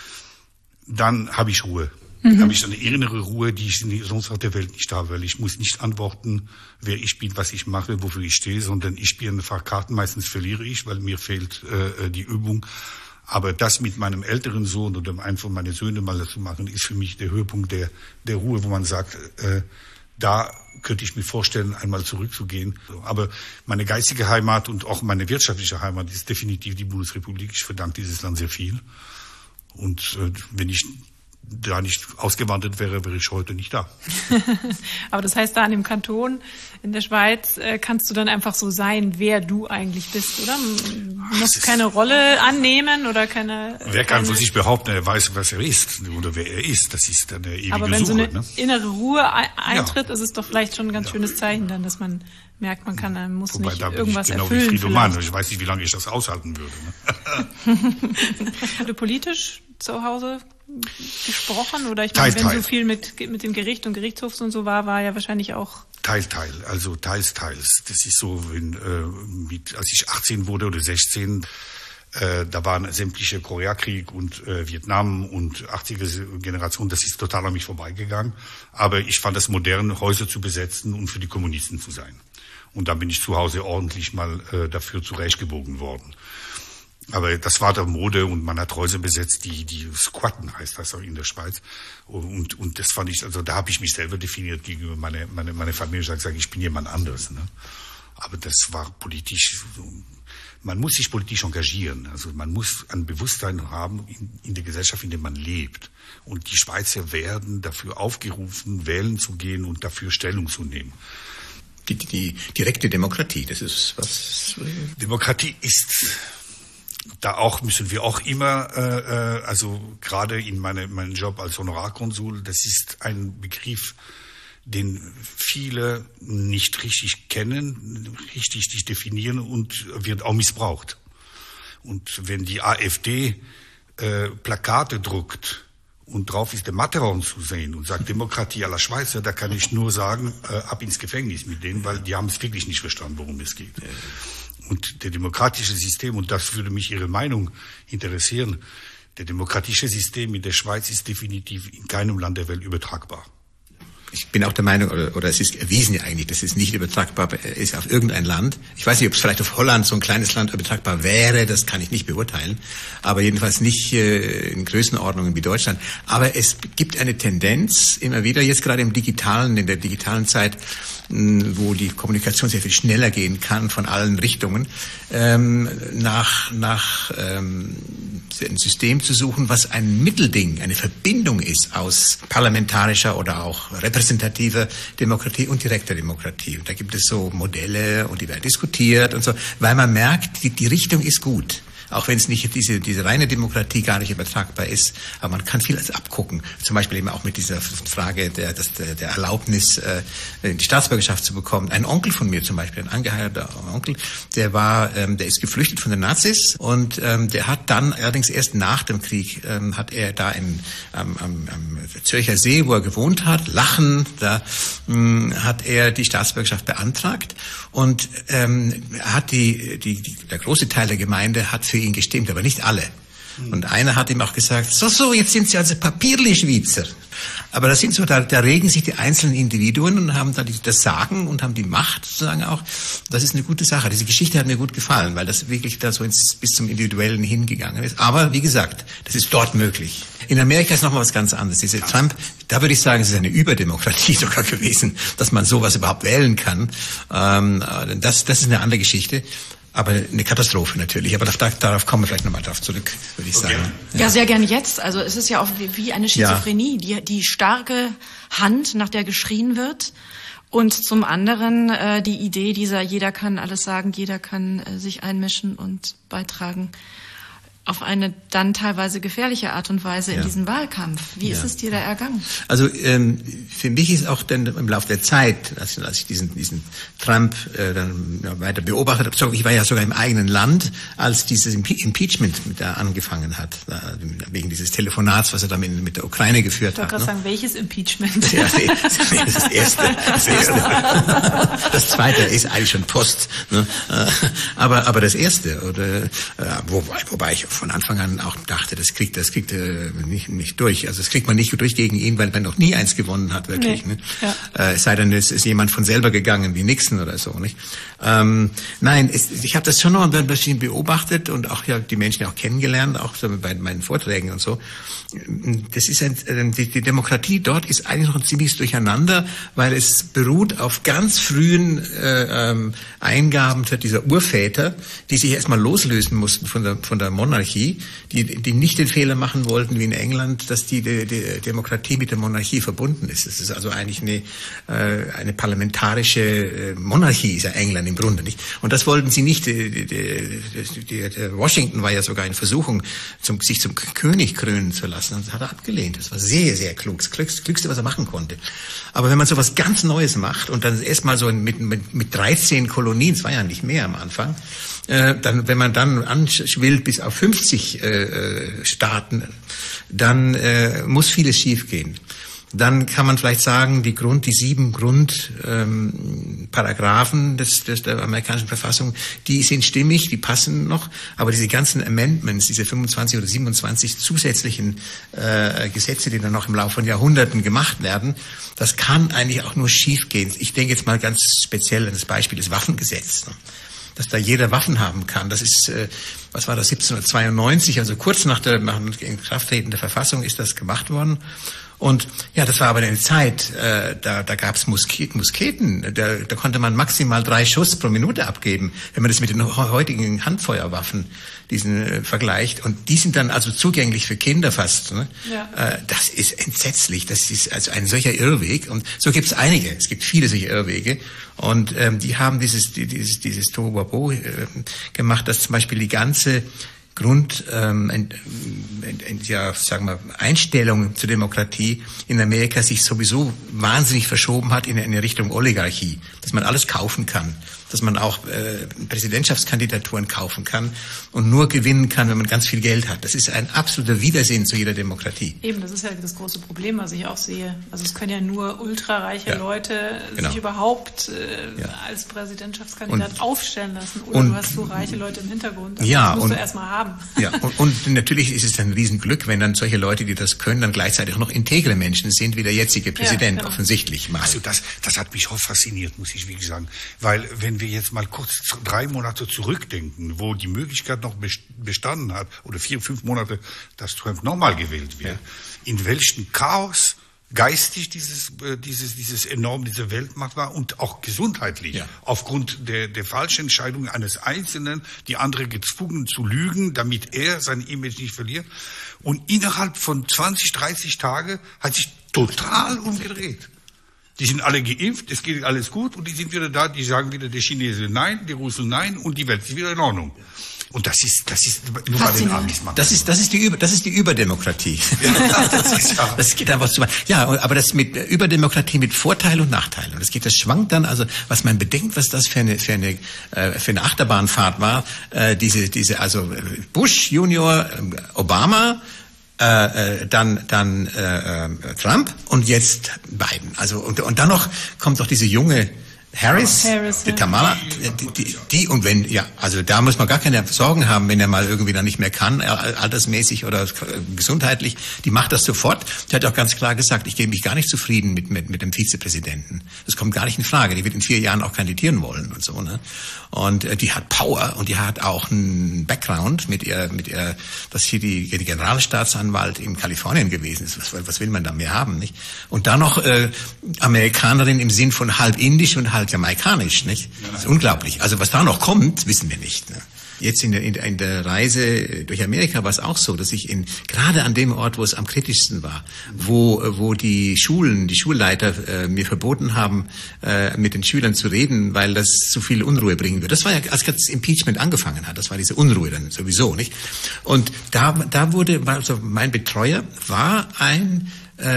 dann habe ich Ruhe. Mhm. Dann habe ich eine innere Ruhe, die ich sonst auf der Welt nicht habe, weil ich muss nicht antworten, wer ich bin, was ich mache, wofür ich stehe, sondern ich spiele ein paar Karten, meistens verliere ich, weil mir fehlt äh, die Übung. Aber das mit meinem älteren Sohn oder einem von meinen Söhnen mal zu machen, ist für mich der Höhepunkt der, der Ruhe, wo man sagt, äh, da könnte ich mir vorstellen, einmal zurückzugehen. Aber meine geistige Heimat und auch meine wirtschaftliche Heimat ist definitiv die Bundesrepublik. Ich verdanke dieses Land sehr viel. Und äh, wenn ich da nicht ausgewandert wäre, wäre ich heute nicht da. Aber das heißt, da in dem Kanton, in der Schweiz, kannst du dann einfach so sein, wer du eigentlich bist, oder? Du musst keine Rolle annehmen oder keine... Wer kann von sich behaupten, er weiß, was er ist oder wer er ist? Das ist eine ewige Suche. Aber wenn Suche, so eine ne? innere Ruhe eintritt, ja. ist es doch vielleicht schon ein ganz ja. schönes Zeichen dann, dass man merkt, man kann, man muss Wobei, nicht da bin irgendwas ich genau erfüllen. Wie Friedemann. Ich weiß nicht, wie lange ich das aushalten würde. Ne? Du politisch zu Hause gesprochen? Oder ich meine, teil, wenn teil. so viel mit, mit dem Gericht und Gerichtshof und so war, war ja wahrscheinlich auch... Teil, Teil, also teils, teils. Das ist so, wenn, äh, mit, als ich achtzehn wurde oder sechzehn, äh, da waren sämtliche Koreakrieg und äh, Vietnam und achtziger Generation, das ist total an mich vorbeigegangen. Aber ich fand es modern, Häuser zu besetzen und für die Kommunisten zu sein. Und dann bin ich zu Hause ordentlich mal äh, dafür zurechtgebogen worden. Aber das war der Mode und man hat Häuser besetzt, die, die Squatten heißt das auch in der Schweiz. Und, und das fand ich, also da habe ich mich selber definiert gegenüber meiner meine, meine Familie. Ich sage, ich bin jemand anderes. Ne? Aber das war politisch, so, man muss sich politisch engagieren. Also man muss ein Bewusstsein haben in, in der Gesellschaft, in der man lebt. Und die Schweizer werden dafür aufgerufen, wählen zu gehen und dafür Stellung zu nehmen. Die, die, die direkte Demokratie, das ist was... Demokratie ist... Da auch müssen wir auch immer, äh, also gerade in meine, meinem Job als Honorarkonsul, das ist ein Begriff, den viele nicht richtig kennen, richtig nicht definieren und wird auch missbraucht. Und wenn die AfD äh, Plakate druckt und drauf ist der Matterhorn zu sehen und sagt Demokratie à la Schweiz, ja, da kann ich nur sagen, äh, ab ins Gefängnis mit denen, weil die haben es wirklich nicht verstanden, worum es geht. Und der demokratische System, und das würde mich Ihre Meinung interessieren, der demokratische System in der Schweiz ist definitiv in keinem Land der Welt übertragbar. Ich bin auch der Meinung, oder, oder es ist erwiesen ja eigentlich, dass es nicht übertragbar ist auf irgendein Land. Ich weiß nicht, ob es vielleicht auf Holland, so ein kleines Land, übertragbar wäre, das kann ich nicht beurteilen. Aber jedenfalls nicht äh, in Größenordnungen wie Deutschland. Aber es gibt eine Tendenz immer wieder, jetzt gerade im digitalen, in der digitalen Zeit, mh, wo die Kommunikation sehr viel schneller gehen kann von allen Richtungen, ähm, nach, nach ähm, ein System zu suchen, was ein Mittelding, eine Verbindung ist aus parlamentarischer oder auch repräsentativer Demokratie und direkter Demokratie. Und da gibt es so Modelle und die werden diskutiert und so, weil man merkt, die, die Richtung ist gut. Auch wenn es nicht diese, diese reine Demokratie gar nicht übertragbar ist, aber man kann vieles abgucken. Zum Beispiel eben auch mit dieser Frage der, das, der, der Erlaubnis, äh, die Staatsbürgerschaft zu bekommen. Ein Onkel von mir zum Beispiel, ein angeheirateter Onkel, der war, ähm, der ist geflüchtet von den Nazis und ähm, der hat dann allerdings erst nach dem Krieg, ähm, hat er da im, am, am, am Zürcher See, wo er gewohnt hat, Lachen, da mh, hat er die Staatsbürgerschaft beantragt und ähm, hat die, die, die, der große Teil der Gemeinde hat für ihn gestimmt, aber nicht alle. Und einer hat ihm auch gesagt, so, so, jetzt sind Sie also Papierli-Schweizer. Aber das sind so, da, da regen sich die einzelnen Individuen und haben da die, das Sagen und haben die Macht sozusagen auch. Das ist eine gute Sache. Diese Geschichte hat mir gut gefallen, weil das wirklich da so ins, bis zum Individuellen hingegangen ist. Aber wie gesagt, das ist dort möglich. In Amerika ist nochmal was ganz anderes. Diese Trump, da würde ich sagen, es ist eine Überdemokratie sogar gewesen, dass man sowas überhaupt wählen kann. Ähm, das, das ist eine andere Geschichte. Aber eine Katastrophe natürlich. Aber darauf, darauf kommen wir vielleicht nochmal drauf zurück, würde ich sagen. Okay. Ja, sehr gerne jetzt. Also es ist ja auch wie, wie eine Schizophrenie. Ja. Die, die starke Hand, nach der geschrien wird. Und zum anderen äh, die Idee dieser, jeder kann alles sagen, jeder kann äh, sich einmischen und beitragen. Auf eine dann teilweise gefährliche Art und Weise in ja. diesem Wahlkampf. Wie ja. ist es dir da ergangen? Also ähm, für mich ist auch dann im Laufe der Zeit, als, als ich diesen, diesen Trump äh, dann ja, weiter beobachtet habe, ich war ja sogar im eigenen Land, als dieses Impeachment da angefangen hat, da, wegen dieses Telefonats, was er dann mit, mit der Ukraine geführt hat. Ich wollte gerade ne? sagen, welches Impeachment? Ja, nee, das ist das Erste. Das, Erste. Das Zweite ist eigentlich schon Post. Ne? Aber, aber das Erste, oder, wobei, wobei ich von Anfang an auch dachte, das kriegt, das kriegt äh, nicht, nicht durch. Also das kriegt man nicht durch gegen ihn, weil man noch nie eins gewonnen hat, wirklich. Nee. Ne? Ja. Äh, es sei denn, es ist jemand von selber gegangen, wie Nixon oder so, nicht? Ähm, nein, es, ich habe das schon noch ein bisschen beobachtet und auch ja die Menschen auch kennengelernt, auch so bei meinen Vorträgen und so. Das ist ein, die, die Demokratie dort ist eigentlich noch ein ziemliches Durcheinander, weil es beruht auf ganz frühen äh, ähm, Eingaben dieser Urväter, die sich erstmal loslösen mussten von der von der Monarchie, die die nicht den Fehler machen wollten wie in England, dass die, die, die Demokratie mit der Monarchie verbunden ist. Es ist also eigentlich eine äh, eine parlamentarische Monarchie, ist ja England im Grunde, nicht? Und das wollten sie nicht. Die, die, die, die, Washington war ja sogar in Versuchung, zum, sich zum König krönen zu lassen. Und das hat er abgelehnt. Das war sehr, sehr klug. Das Klügste, was er machen konnte. Aber wenn man so was ganz Neues macht und dann erstmal so mit, mit, mit dreizehn Kolonien, es war ja nicht mehr am Anfang, äh, dann, wenn man dann anschwillt bis auf fünfzig äh, Staaten, dann äh, muss vieles schiefgehen. Dann kann man vielleicht sagen, die Grund, die sieben Grundparagraphen ähm, des, des, der amerikanischen Verfassung, die sind stimmig, die passen noch, aber diese ganzen Amendments, diese fünfundzwanzig oder siebenundzwanzig zusätzlichen äh, Gesetze, die dann noch im Laufe von Jahrhunderten gemacht werden, das kann eigentlich auch nur schiefgehen. Ich denke jetzt mal ganz speziell an das Beispiel des Waffengesetzes, ne? Dass da jeder Waffen haben kann. Das ist, äh, was war das, siebzehnhundertzweiundneunzig, also kurz nach der nach dem Inkrafttreten der Verfassung ist das gemacht worden. Und ja, das war aber eine Zeit, äh, da, da gab es Musket, Musketen, da, da konnte man maximal drei Schuss pro Minute abgeben, wenn man das mit den heutigen Handfeuerwaffen diesen äh, vergleicht. Und die sind dann also zugänglich für Kinder fast. Ne? Ja. Äh, das ist entsetzlich, das ist also ein solcher Irrweg. Und so gibt es einige, es gibt viele solche Irrwege. Und ähm, die haben dieses, dieses, dieses Tohuwabohu äh, gemacht, dass zum Beispiel die ganze Grund ähm, ein, ein, ein, ja, sagen wir, Einstellung zur Demokratie in Amerika sich sowieso wahnsinnig verschoben hat in eine Richtung Oligarchie, dass man alles kaufen kann, dass man auch äh, Präsidentschaftskandidaturen kaufen kann und nur gewinnen kann, wenn man ganz viel Geld hat. Das ist ein absoluter Widersinn zu jeder Demokratie. Eben, das ist ja das große Problem, was ich auch sehe. Also es können ja nur ultrareiche ja, Leute genau. sich überhaupt äh, ja. als Präsidentschaftskandidat und, aufstellen lassen. Oder und, du hast so reiche Leute im Hintergrund. Also ja, das musst und, du erstmal haben. Ja, und, und natürlich ist es ein Riesenglück, wenn dann solche Leute, die das können, dann gleichzeitig auch noch integre Menschen sind, wie der jetzige Präsident, ja, genau. offensichtlich. Mal. Also das, das hat mich auch fasziniert, muss ich wirklich sagen. Weil wenn wir jetzt mal kurz drei Monate zurückdenken, wo die Möglichkeit noch bestanden hat, oder vier, fünf Monate, dass Trump nochmal gewählt wird, ja. in welchem Chaos geistig dieses, äh, dieses, dieses enorm, diese Weltmacht war und auch gesundheitlich. Ja. Aufgrund der, der falschen Entscheidung eines Einzelnen, die andere gezwungen zu lügen, damit er sein Image nicht verliert. Und innerhalb von zwanzig, dreißig Tagen hat sich total umgedreht. Die sind alle geimpft, es geht alles gut und die sind wieder da, die sagen wieder der Chinese nein, die Russen nein und die Welt ist wieder in Ordnung. Und das ist, das ist nur bei den Amis. Das ist, das ist die Über, das ist die Überdemokratie. Ja, das ist ja. Das geht einfach zu weit. Ja, aber das mit Überdemokratie mit Vorteil und Nachteil. Und das geht, das schwankt dann, also, was man bedenkt, was das für eine, für eine, äh, für eine Achterbahnfahrt war, äh, diese, diese, also, Bush Junior, Obama, Äh, dann dann äh, Trump und jetzt Biden. Also und, und dann noch kommt doch diese junge Harris, Harris die Kamala, die, die, die und wenn, ja, also da muss man gar keine Sorgen haben, wenn er mal irgendwie dann nicht mehr kann, altersmäßig oder gesundheitlich, die macht das sofort. Die hat auch ganz klar gesagt, ich gebe mich gar nicht zufrieden mit, mit, mit dem Vizepräsidenten. Das kommt gar nicht in Frage. Die wird in vier Jahren auch kandidieren wollen und so, ne? Und äh, die hat Power und die hat auch einen Background mit ihr, mit ihr, dass hier die, die Generalstaatsanwalt in Kalifornien gewesen ist. Was, was will man da mehr haben, nicht? Und dann noch äh, Amerikanerin im Sinn von halb indisch und halb jamaikanisch, nicht? Das ist unglaublich. Also was da noch kommt, wissen wir nicht. Ne? Jetzt in der, in der Reise durch Amerika war es auch so, dass ich in, gerade an dem Ort, wo es am kritischsten war, wo, wo die Schulen, die Schulleiter äh, mir verboten haben, äh, mit den Schülern zu reden, weil das zu viel Unruhe bringen würde. Das war ja, als das Impeachment angefangen hat, das war diese Unruhe dann sowieso, nicht? Und da, da wurde, also mein Betreuer war ein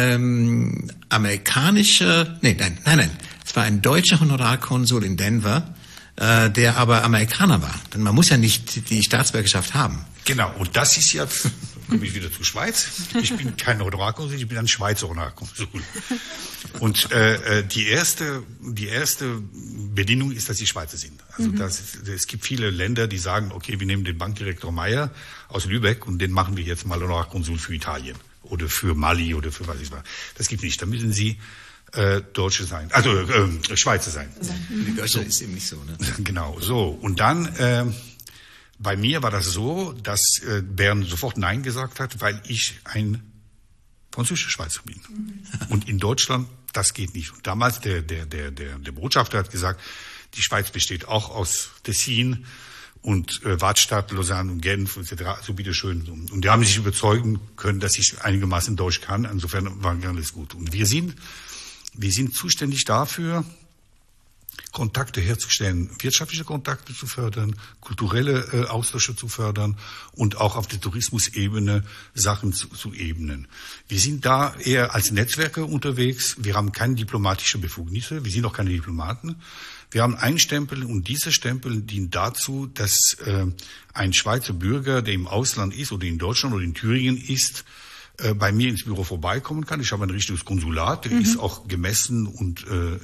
ähm, amerikanischer, nee, nein, nein, nein, es war ein deutscher Honorarkonsul in Denver, äh, der aber Amerikaner war. Denn man muss ja nicht die Staatsbürgerschaft haben. Genau, und das ist ja, komme ich wieder zur Schweiz. Ich bin kein Honorarkonsul, ich bin ein Schweizer Honorarkonsul. Und äh, die erste, die erste Bedingung ist, dass die Schweizer sind. Also mhm. das, es gibt viele Länder, die sagen, okay, wir nehmen den Bankdirektor Meyer aus Lübeck und den machen wir jetzt mal Honorarkonsul für Italien oder für Mali oder für was ich war. Das gibt nicht. Da müssen sie äh, Deutsche sein, also äh, Schweizer sein. Mhm. Die Deutsche so. Ist eben nicht so, ne? Genau, so. Und dann äh, bei mir war das so, dass äh, Bern sofort Nein gesagt hat, weil ich ein französischer Schweizer bin. Mhm. Und in Deutschland, das geht nicht. Und damals der, der, der, der, der Botschafter hat gesagt, die Schweiz besteht auch aus Tessin und äh, Wadstadt, Lausanne und Genf et cetera. Also bitteschön. Und die haben sich überzeugen können, dass ich einigermaßen Deutsch kann. Insofern war alles gut. Und wir sind, wir sind zuständig dafür, Kontakte herzustellen, wirtschaftliche Kontakte zu fördern, kulturelle äh, Austausche zu fördern und auch auf der Tourismusebene Sachen zu, zu ebnen. Wir sind da eher als Netzwerker unterwegs. Wir haben keine diplomatische Befugnisse. Wir sind auch keine Diplomaten. Wir haben einen Stempel und dieser Stempel dient dazu, dass äh, ein Schweizer Bürger, der im Ausland ist oder in Deutschland oder in Thüringen ist, äh, bei mir ins Büro vorbeikommen kann. Ich habe ein richtiges Konsulat, der mhm. ist auch gemessen und äh,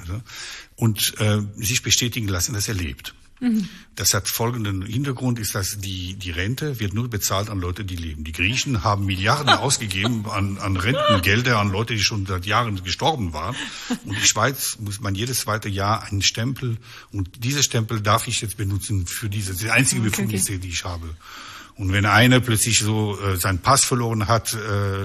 und äh, sich bestätigen lassen, dass er lebt. Mhm. Das hat folgenden Hintergrund, ist, dass die die Rente wird nur bezahlt an Leute, die leben. Die Griechen haben Milliarden ausgegeben an, an Rentengelder an Leute, die schon seit Jahren gestorben waren. Und in die Schweiz muss man jedes zweite Jahr einen Stempel, und dieser Stempel darf ich jetzt benutzen für diese, die einzige okay, Befugnisse, okay. die ich habe. Und wenn einer plötzlich so äh, seinen Pass verloren hat, äh,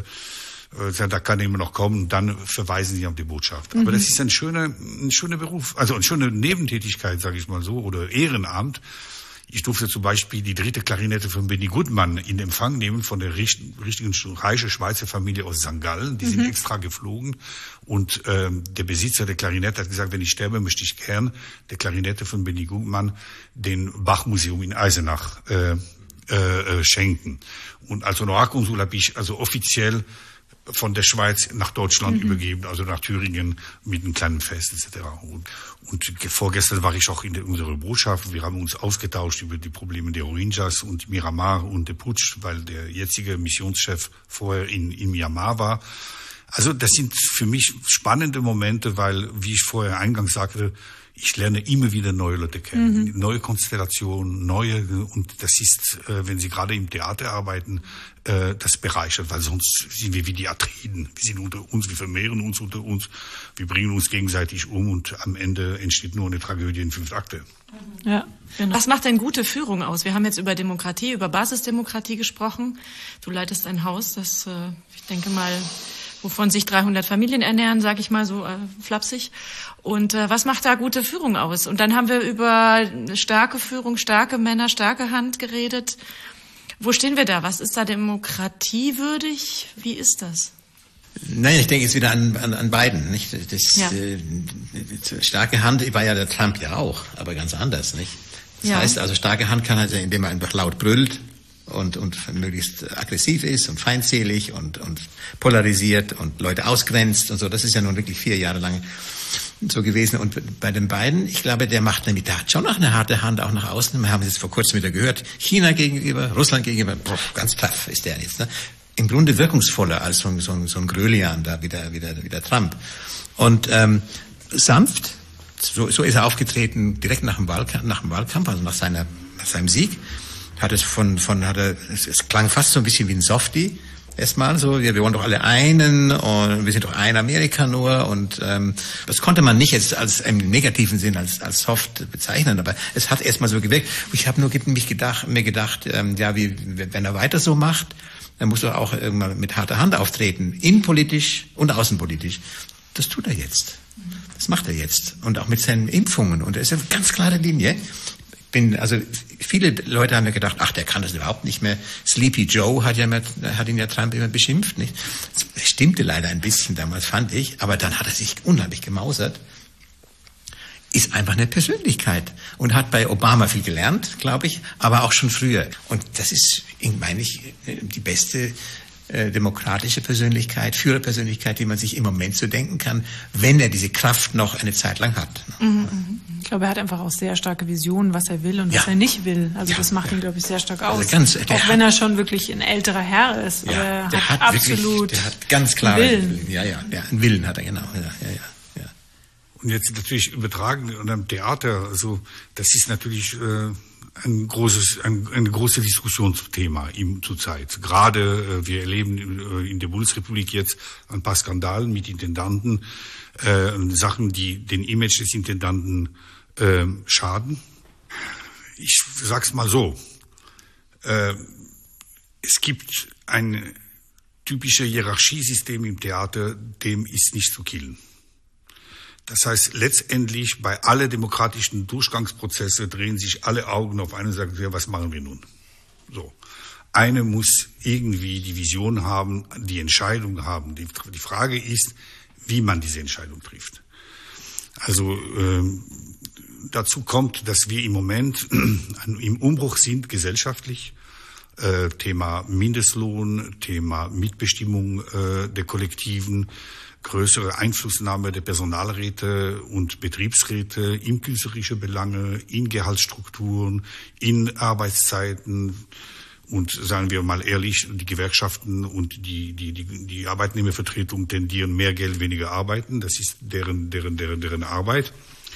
da kann immer noch kommen, dann verweisen sie auf die Botschaft. Mhm. Aber das ist ein schöner, ein schöner Beruf, also eine schöne Nebentätigkeit, sage ich mal so, oder Ehrenamt. Ich durfte zum Beispiel die dritte Klarinette von Benny Goodman in Empfang nehmen von der richtigen, richtigen reichen Schweizer Familie aus Sankt Gallen. Die mhm. sind extra geflogen und ähm, der Besitzer der Klarinette hat gesagt, wenn ich sterbe, möchte ich gern der Klarinette von Benny Goodman den Bach-Museum in Eisenach äh, äh, schenken. Und als Honorarkonsul habe ich also offiziell von der Schweiz nach Deutschland mhm. übergeben, also nach Thüringen mit einem kleinen Fest et cetera. Und, und vorgestern war ich auch in der, unserer Botschaft. Wir haben uns ausgetauscht über die Probleme der Rohingyas und Myanmar und der Putsch, weil der jetzige Missionschef vorher in, in Myanmar war. Also das sind für mich spannende Momente, weil, wie ich vorher eingangs sagte, ich lerne immer wieder neue Leute kennen, mhm. neue Konstellationen, neue, und das ist, äh, wenn Sie gerade im Theater arbeiten, äh, das bereichert, weil sonst sind wir wie die Atriden. Wir sind unter uns, wir vermehren uns unter uns, wir bringen uns gegenseitig um und am Ende entsteht nur eine Tragödie in fünf Akte. Ja, genau. Was macht denn gute Führung aus? Wir haben jetzt über Demokratie, über Basisdemokratie gesprochen. Du leitest ein Haus, das, äh, ich denke mal, wovon sich dreihundert Familien ernähren, sage ich mal so äh, flapsig. Und äh, was macht da gute Führung aus? Und dann haben wir über starke Führung, starke Männer, starke Hand geredet. Wo stehen wir da? Was ist da demokratiewürdig? Wie ist das? Nein, ich denke jetzt wieder an, an, an Biden, nicht? Das, ja. äh, starke Hand war ja der Trump ja auch, aber ganz anders, nicht? Das ja. heißt also, starke Hand kann halt, indem man einfach laut brüllt und, und möglichst aggressiv ist und feindselig und, und polarisiert und Leute ausgrenzt und so. Das ist ja nun wirklich vier Jahre lang so gewesen. Und bei den beiden, ich glaube, der macht nämlich, der hat schon noch eine harte Hand auch nach außen. Wir haben es jetzt vor kurzem wieder gehört. China gegenüber, Russland gegenüber, boah, ganz tough ist der jetzt, ne? Im Grunde wirkungsvoller als so ein, so ein, so ein Grölian da, wieder, wieder, wieder Trump. Und, ähm, sanft, so, so ist er aufgetreten, direkt nach dem Wahlkampf, nach dem Wahlkampf, also nach seiner, nach seinem Sieg. Hat es von, von, hat er, es, es klang fast so ein bisschen wie ein Softie. Erstmal so, wir, wir wollen doch alle einen und wir sind doch ein Amerika nur, und ähm, das konnte man nicht jetzt als im negativen Sinn als als soft bezeichnen, aber es hat erstmal so gewirkt. Ich habe nur mich gedacht, mir gedacht, ähm, ja, wie wenn er weiter so macht, dann muss er auch irgendwann mit harter Hand auftreten, innenpolitisch und außenpolitisch. Das tut er jetzt. Das macht er jetzt, und auch mit seinen Impfungen, und das ist eine ganz klare Linie. Bin, also viele Leute haben ja gedacht, ach, der kann das überhaupt nicht mehr. Sleepy Joe hat ja immer, hat ihn ja Trump immer beschimpft, nicht? Das stimmte leider ein bisschen damals, fand ich, aber dann hat er sich unheimlich gemausert. Ist einfach eine Persönlichkeit und hat bei Obama viel gelernt, glaube ich, aber auch schon früher. Und das ist, meine ich, die beste äh, demokratische Persönlichkeit, Führerpersönlichkeit, die man sich im Moment so denken kann, wenn er diese Kraft noch eine Zeit lang hat. Mhm. Ich glaube, er hat einfach auch sehr starke Visionen, was er will und was ja. er nicht will. Also ja, das macht ihn, glaube ich, sehr stark aus. Also ganz, auch hat, wenn er schon wirklich ein älterer Herr ist. Ja, er der hat, hat absolut wirklich, der hat ganz klar Willen. Ja, ja, ja, einen Willen hat er, genau. Ja, ja, ja, ja. Und jetzt natürlich übertragen und am Theater, also das ist natürlich äh, ein großes, ein, ein großes Diskussionsthema im zurzeit. Gerade äh, wir erleben äh, in der Bundesrepublik jetzt ein paar Skandale mit Intendanten, äh, Sachen, die den Image des Intendanten äh, schaden. Ich sag's mal so: äh, Es gibt ein typisches Hierarchiesystem im Theater, dem ist nicht zu killen. Das heißt, letztendlich bei alle demokratischen Durchgangsprozesse drehen sich alle Augen auf einen und sagen, ja, was machen wir nun? So. Eine muss irgendwie die Vision haben, die Entscheidung haben. Die, die Frage ist, wie man diese Entscheidung trifft. Also ähm, dazu kommt, dass wir im Moment im Umbruch sind gesellschaftlich. Äh, Thema Mindestlohn, Thema Mitbestimmung äh, der Kollektiven, größere Einflussnahme der Personalräte und Betriebsräte in künstlerische Belange, in Gehaltsstrukturen, in Arbeitszeiten. Und sagen wir mal ehrlich, die Gewerkschaften und die, die, die, die Arbeitnehmervertretung tendieren mehr Geld, weniger arbeiten. Das ist deren, deren, deren, deren Arbeit.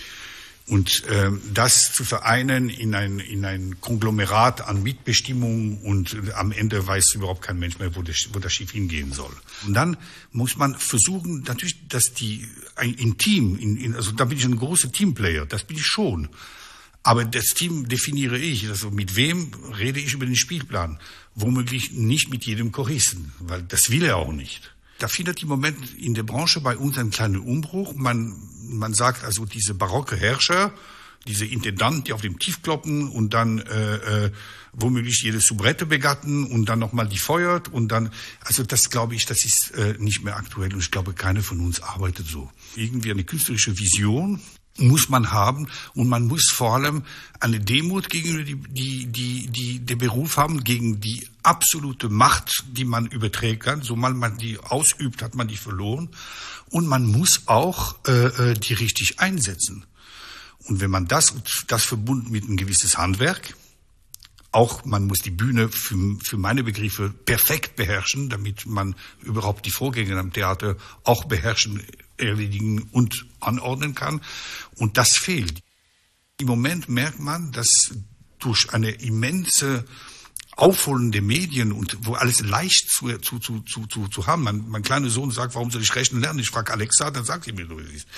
Und äh, das zu vereinen in ein, in ein Konglomerat an Mitbestimmung, und am Ende weiß überhaupt kein Mensch mehr, wo das, wo das Schiff hingehen soll. Und dann muss man versuchen, natürlich, dass die ein, im Team, in, in, also da bin ich ein großer Teamplayer, das bin ich schon. Aber das Team definiere ich. Also mit wem rede ich über den Spielplan? Womöglich nicht mit jedem Choristen, weil das will er auch nicht. Da findet im Moment in der Branche bei uns ein kleiner Umbruch. Man, man sagt also, diese barocke Herrscher, diese Intendanten, die auf dem Tief kloppen und dann äh, äh, womöglich jede Soubrette begatten und dann nochmal die feuert und dann, also das glaube ich, das ist äh, nicht mehr aktuell, und ich glaube, keiner von uns arbeitet so. Irgendwie eine künstlerische Vision, muss man haben, und man muss vor allem eine Demut gegenüber die, die, die, die, der Beruf haben, gegen die absolute Macht, die man überträgt kann. Sobald man die ausübt, hat man die verloren. Und man muss auch äh, die richtig einsetzen. Und wenn man das, das verbunden mit ein gewisses Handwerk, auch man muss die Bühne für, für meine Begriffe perfekt beherrschen, damit man überhaupt die Vorgänge am Theater auch beherrschen, erledigen und anordnen kann. Und das fehlt. Im Moment merkt man, dass durch eine immense Aufholen der Medien und wo alles leicht zu, zu, zu, zu, zu, zu haben. Mein, mein kleiner Sohn sagt, warum soll ich rechnen lernen? Ich frage Alexa, dann sagt sie mir, wie es ist.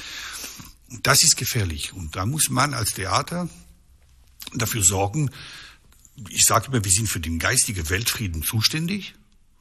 Das ist gefährlich. Und da muss man als Theater dafür sorgen, ich sage immer, wir sind für den geistigen Weltfrieden zuständig.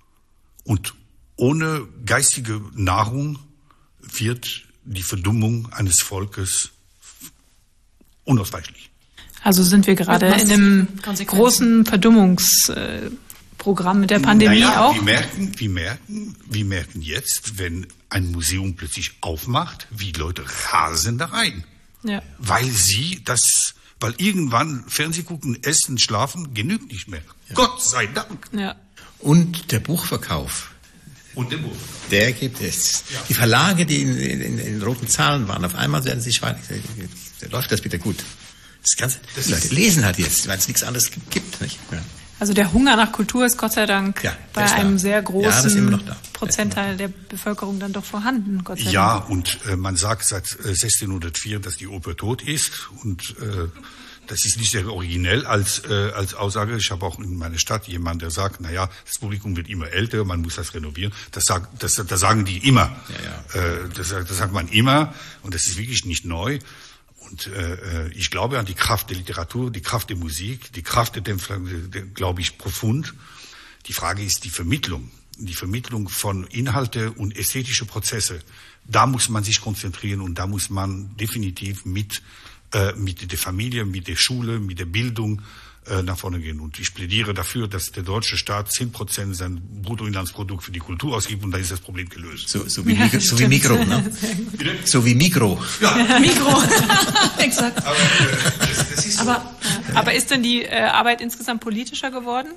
Und ohne geistige Nahrung wird die Verdummung eines Volkes unausweichlich. Also sind wir gerade in einem großen Verdummungsprogramm mit der Pandemie naja, auch? Wir merken, wir merken, wir merken jetzt, wenn ein Museum plötzlich aufmacht, wie Leute rasen da rein. Ja. Weil sie das, weil irgendwann Fernseh gucken, essen, schlafen, genügt nicht mehr. Ja. Gott sei Dank. Ja. Und der Buchverkauf. Und der Buch. Der gibt es. Ja. Die Verlage, die in, in, in roten Zahlen waren, auf einmal werden sie schweinig. Läuft das wieder gut. Das Ganze, das die Leute lesen halt jetzt, weil es nichts anderes gibt. Nicht? Ja. Also der Hunger nach Kultur ist Gott sei Dank ja, bei einem da. sehr großen ja, Prozentteil der Bevölkerung dann doch vorhanden. Gott sei ja, Dank. und äh, man sagt seit äh, sechzehnhundertvier, dass die Oper tot ist. Und äh, das ist nicht sehr originell als, äh, als Aussage. Ich habe auch in meiner Stadt jemanden, der sagt, na ja, das Publikum wird immer älter, man muss das renovieren. Das, sagt, das, das sagen die immer. Ja, ja. Äh, das, das sagt man immer. Und das ist wirklich nicht neu. Und äh, ich glaube an die Kraft der Literatur, die Kraft der Musik, die Kraft der Dämpfer, glaube ich, profund. Die Frage ist die Vermittlung, die Vermittlung von Inhalte und ästhetische Prozesse. Da muss man sich konzentrieren und da muss man definitiv mit äh, mit der Familie, mit der Schule, mit der Bildung äh, nach vorne gehen. Und ich plädiere dafür, dass der deutsche Staat zehn Prozent sein Bruttoinlandsprodukt für die Kultur ausgibt und dann ist das Problem gelöst. So, so wie, ja, Mikro, so wie Mikro, ne? So wie Mikro. Ja, Mikro. Exakt. Aber, äh, das, das ist so. aber, äh, aber ist denn die äh, Arbeit insgesamt politischer geworden?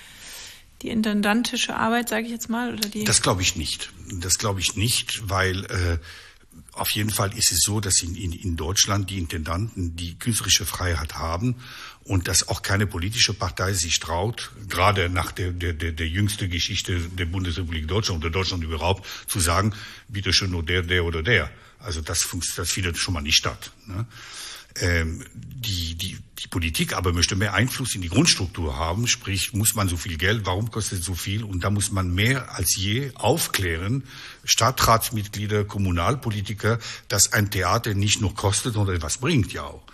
Die intendantische Arbeit, sage ich jetzt mal? Oder die? Das glaube ich nicht. Das glaube ich nicht, weil äh, auf jeden Fall ist es so, dass in, in, in Deutschland die Intendanten die künstlerische Freiheit haben und dass auch keine politische Partei sich traut, gerade nach der, der, der, der jüngsten Geschichte der Bundesrepublik Deutschland oder Deutschland überhaupt, zu sagen, bitte schön nur der, der oder der. Also das, das findet schon mal nicht statt. Ne? Ähm, die, die, die Politik aber möchte mehr Einfluss in die Grundstruktur haben, sprich, muss man so viel Geld, warum kostet es so viel? Und da muss man mehr als je aufklären, Stadtratsmitglieder, Kommunalpolitiker, dass ein Theater nicht nur kostet, sondern etwas bringt ja auch.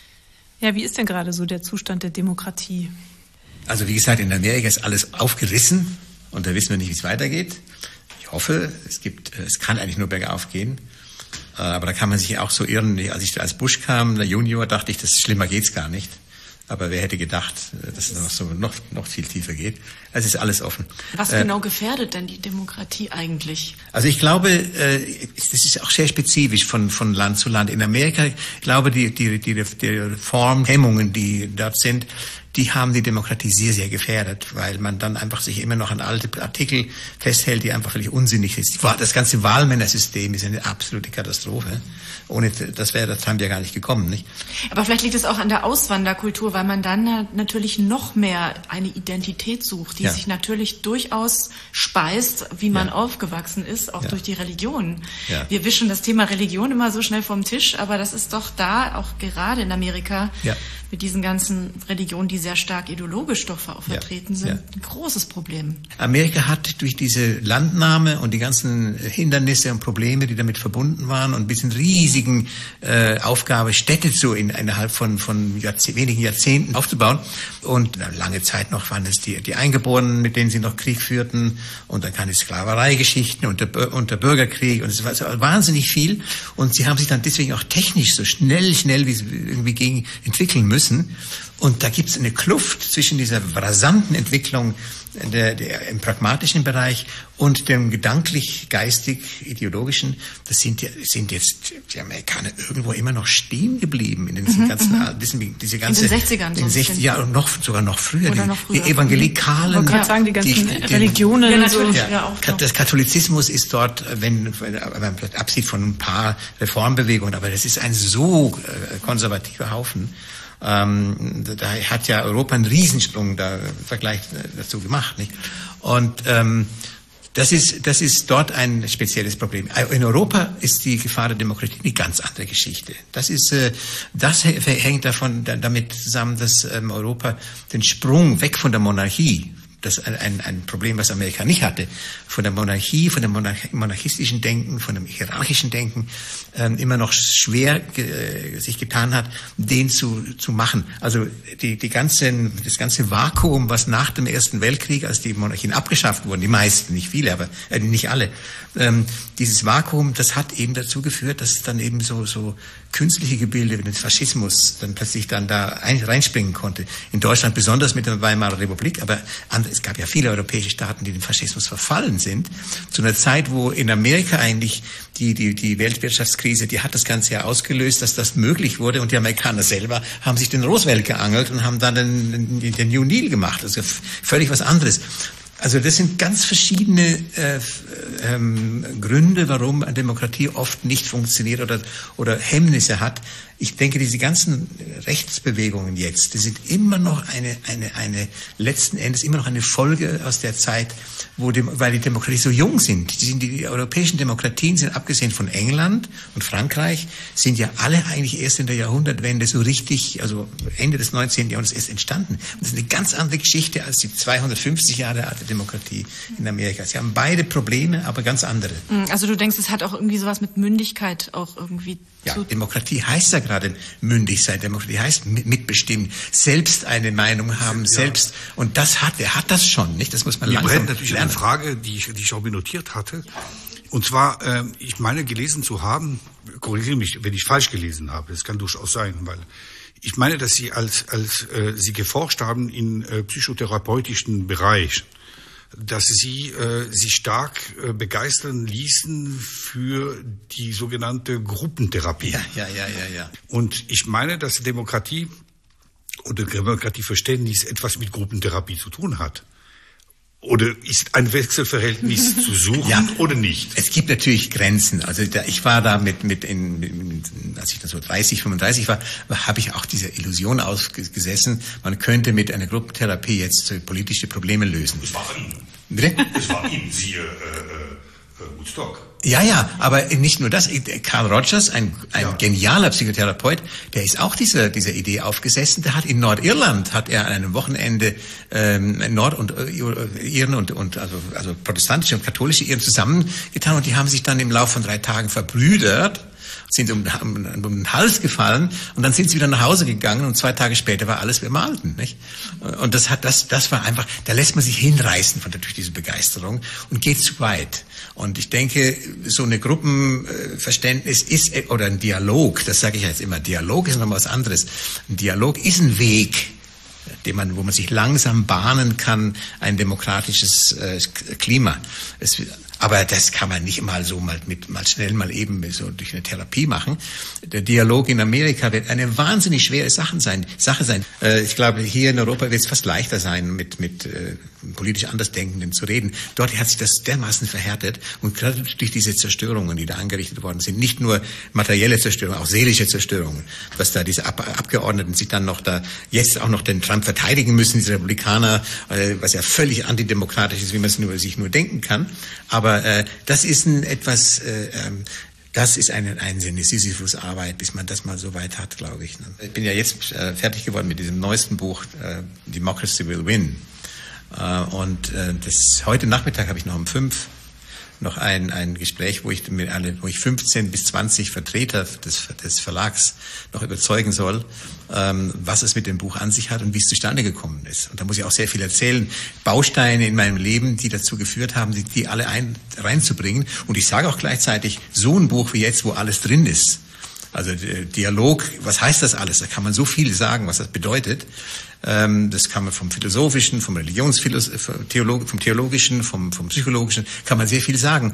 Ja, wie ist denn gerade so der Zustand der Demokratie? Also wie gesagt, in Amerika ist alles aufgerissen und da wissen wir nicht, wie es weitergeht. Ich hoffe, es gibt, es kann eigentlich nur bergauf gehen. Aber da kann man sich auch so irren. Als ich als Bush kam, der Junior, dachte ich, das schlimmer geht's gar nicht. Aber wer hätte gedacht, dass es noch so noch noch viel tiefer geht? Es ist alles offen. Was äh, genau gefährdet denn die Demokratie eigentlich? Also ich glaube, äh, das ist auch sehr spezifisch von von Land zu Land. In Amerika, ich glaube, die die die, die Reformhemmungen, die dort sind, die haben die Demokratie sehr, sehr gefährdet, weil man dann einfach sich immer noch an alte Artikel festhält, die einfach völlig unsinnig sind. Das ganze Wahlmännersystem ist eine absolute Katastrophe. Ohne das wäre das haben wir gar nicht gekommen, nicht? Aber vielleicht liegt es auch an der Auswanderkultur, weil man dann natürlich noch mehr eine Identität sucht, die ja. sich natürlich durchaus speist, wie man ja. aufgewachsen ist, auch ja. durch die Religion. Ja. Wir wischen das Thema Religion immer so schnell vom Tisch, aber das ist doch da, auch gerade in Amerika, ja. mit diesen ganzen Religionen, die sehr stark ideologisch doch auch vertreten ja. sind, ja. ein großes Problem. Amerika hat durch diese Landnahme und die ganzen Hindernisse und Probleme, die damit verbunden waren und bis in riesigen äh, Aufgabe, Städte so in, innerhalb von, von Jahrzeh- wenigen Jahrzehnten aufzubauen. Und na, lange Zeit noch waren es die, die Eingeborenen, mit denen sie noch Krieg führten. Und dann kamen die Sklavereigeschichten und der, und der Bürgerkrieg. Und es war so wahnsinnig viel. Und sie haben sich dann deswegen auch technisch so schnell, schnell wie sie irgendwie gegen entwickeln müssen. müssen. Und da gibt es eine Kluft zwischen dieser rasanten Entwicklung der, der, im pragmatischen Bereich und dem gedanklich-geistig-ideologischen. Das sind, sind jetzt die Amerikaner irgendwo immer noch stehen geblieben in diesen mhm, ganzen, mhm. diesen, diese ganze, in den sechzigern. In den sechzigern, ja, und noch, sogar noch früher. Oder die, noch früher. Die Evangelikalen. Ich wollte gerade sagen, die ganzen die, Religionen. Ja, natürlich. Ja, Ja, auch das Katholizismus ist dort, wenn, wenn absieht von ein paar Reformbewegungen, aber das ist ein so äh, konservativer Haufen. Ähm, da hat ja Europa einen Riesensprung da im Vergleich dazu gemacht, nicht? Und ähm, das ist das ist dort ein spezielles Problem. In Europa ist die Gefahr der Demokratie eine ganz andere Geschichte. Das ist äh, das hängt davon damit zusammen, dass ähm, Europa den Sprung weg von der Monarchie, das ein, ein, ein Problem, was Amerika nicht hatte, von der Monarchie, von dem monarch- monarchistischen Denken, von dem hierarchischen Denken, ähm, immer noch schwer ge- sich getan hat, den zu, zu machen. Also die, die ganzen, das ganze Vakuum, was nach dem Ersten Weltkrieg, als die Monarchien abgeschafft wurden, die meisten, nicht viele, aber äh, nicht alle, ähm, dieses Vakuum, das hat eben dazu geführt, dass dann eben so, so künstliche Gebilde wie den Faschismus dann plötzlich dann da ein, reinspringen konnte. In Deutschland besonders mit der Weimarer Republik, aber andere, es gab ja viele europäische Staaten, die dem Faschismus verfallen sind. Zu einer Zeit, wo in Amerika eigentlich die, die, die Weltwirtschaftskrise, die hat das Ganze ja ausgelöst, dass das möglich wurde, und die Amerikaner selber haben sich den Roosevelt geangelt und haben dann den, den New Deal gemacht. Also völlig was anderes. Also das sind ganz verschiedene äh, ähm, Gründe, warum eine Demokratie oft nicht funktioniert oder, oder Hemmnisse hat. Ich denke, diese ganzen Rechtsbewegungen jetzt, die sind immer noch eine, eine, eine letzten Endes immer noch eine Folge aus der Zeit, wo die, weil die Demokratien so jung sind. Die, sind die, die europäischen Demokratien sind, abgesehen von England und Frankreich, sind ja alle eigentlich erst in der Jahrhundertwende so richtig, also Ende des neunzehnten Jahrhunderts erst entstanden. Und das ist eine ganz andere Geschichte als die zweihundertfünfzig Jahre alte Demokratie in Amerika. Sie haben beide Probleme, aber ganz andere. Also du denkst, es hat auch irgendwie sowas mit Mündigkeit auch irgendwie ja, zu... Demokratie heißt ja gerade mündig sein. Demokratie heißt mitbestimmen, selbst eine Meinung haben, ja. selbst. Und das hat, wer hat das schon, nicht? Das muss man Mir langsam brennt natürlich lernen. eine Frage, die ich, die ich auch notiert hatte. Und zwar, äh, ich meine gelesen zu haben, korrigiere mich, wenn ich falsch gelesen habe, das kann durchaus sein, weil ich meine, dass Sie als, als äh, Sie geforscht haben in äh, psychotherapeutischen Bereich, dass Sie äh, sich stark äh, begeistern ließen für die sogenannte Gruppentherapie. Ja, ja, ja, ja, ja. Und ich meine, dass Demokratie oder Demokratieverständnis etwas mit Gruppentherapie zu tun hat. Oder ist ein Wechselverhältnis zu suchen ja, oder nicht? Es gibt natürlich Grenzen. Also da, ich war da mit, mit, in, mit als ich da so dreißig, fünfunddreißig war, habe ich auch diese Illusion ausgesessen, man könnte mit einer Gruppentherapie jetzt so politische Probleme lösen. Das war Ihnen. Bitte? Das war Ihnen, siehe äh, äh, Woodstock. Ja, ja, aber nicht nur das. Carl Rogers, ein, ein ja. genialer Psychotherapeut, der ist auch dieser dieser Idee aufgesessen. Der hat in Nordirland hat er an einem Wochenende ähm, Nord- und äh, Iren und und also also protestantische und katholische Iren zusammengetan, und die haben sich dann im Laufe von drei Tagen verbrüdert, sind um, um, um den Hals gefallen, und dann sind sie wieder nach Hause gegangen, und zwei Tage später war alles beim Alten, nicht? Und das hat das das war einfach, da lässt man sich hinreißen von durch diese Begeisterung und geht zu weit. Und ich denke, so eine Gruppenverständnis ist, oder ein Dialog, das sage ich jetzt immer, Dialog ist noch was anderes. Ein Dialog ist ein Weg, den man, wo man sich langsam bahnen kann, ein demokratisches äh, Klima. Es, aber das kann man nicht mal so mal mit mal schnell mal eben so durch eine Therapie machen. Der Dialog in Amerika wird eine wahnsinnig schwere Sache sein. Sache sein. Äh, ich glaube, hier in Europa wird es fast leichter sein, mit mit äh, politisch Andersdenkenden zu reden. Dort hat sich das dermaßen verhärtet, und gerade durch diese Zerstörungen, die da angerichtet worden sind, nicht nur materielle Zerstörungen, auch seelische Zerstörungen, dass da diese Ab- Abgeordneten sich dann noch da jetzt auch noch den Trump verteidigen müssen, diese Republikaner, äh, was ja völlig antidemokratisch ist, wie man es nur, sich nur denken kann. Aber äh, das ist ein etwas, äh, ähm, das ist eine, eine Sisyphus-Arbeit, bis man das mal so weit hat, glaube ich. Ich bin ja jetzt äh, fertig geworden mit diesem neuesten Buch, äh, Democracy Will Win. Uh, und uh, das, heute Nachmittag habe ich noch um fünf noch ein, ein Gespräch, wo ich mit alle, wo ich fünfzehn bis zwanzig Vertreter des, des Verlags noch überzeugen soll, ähm, was es mit dem Buch an sich hat und wie es zustande gekommen ist. Und da muss ich auch sehr viel erzählen. Bausteine in meinem Leben, die dazu geführt haben, die, die alle ein, reinzubringen. Und ich sage auch gleichzeitig, so ein Buch wie jetzt, wo alles drin ist, Also Dialog, was heißt das alles? Da kann man so viel sagen, was das bedeutet. Das kann man vom Philosophischen, vom Religionstheologischen, vom Theologischen, vom, vom Psychologischen, kann man sehr viel sagen.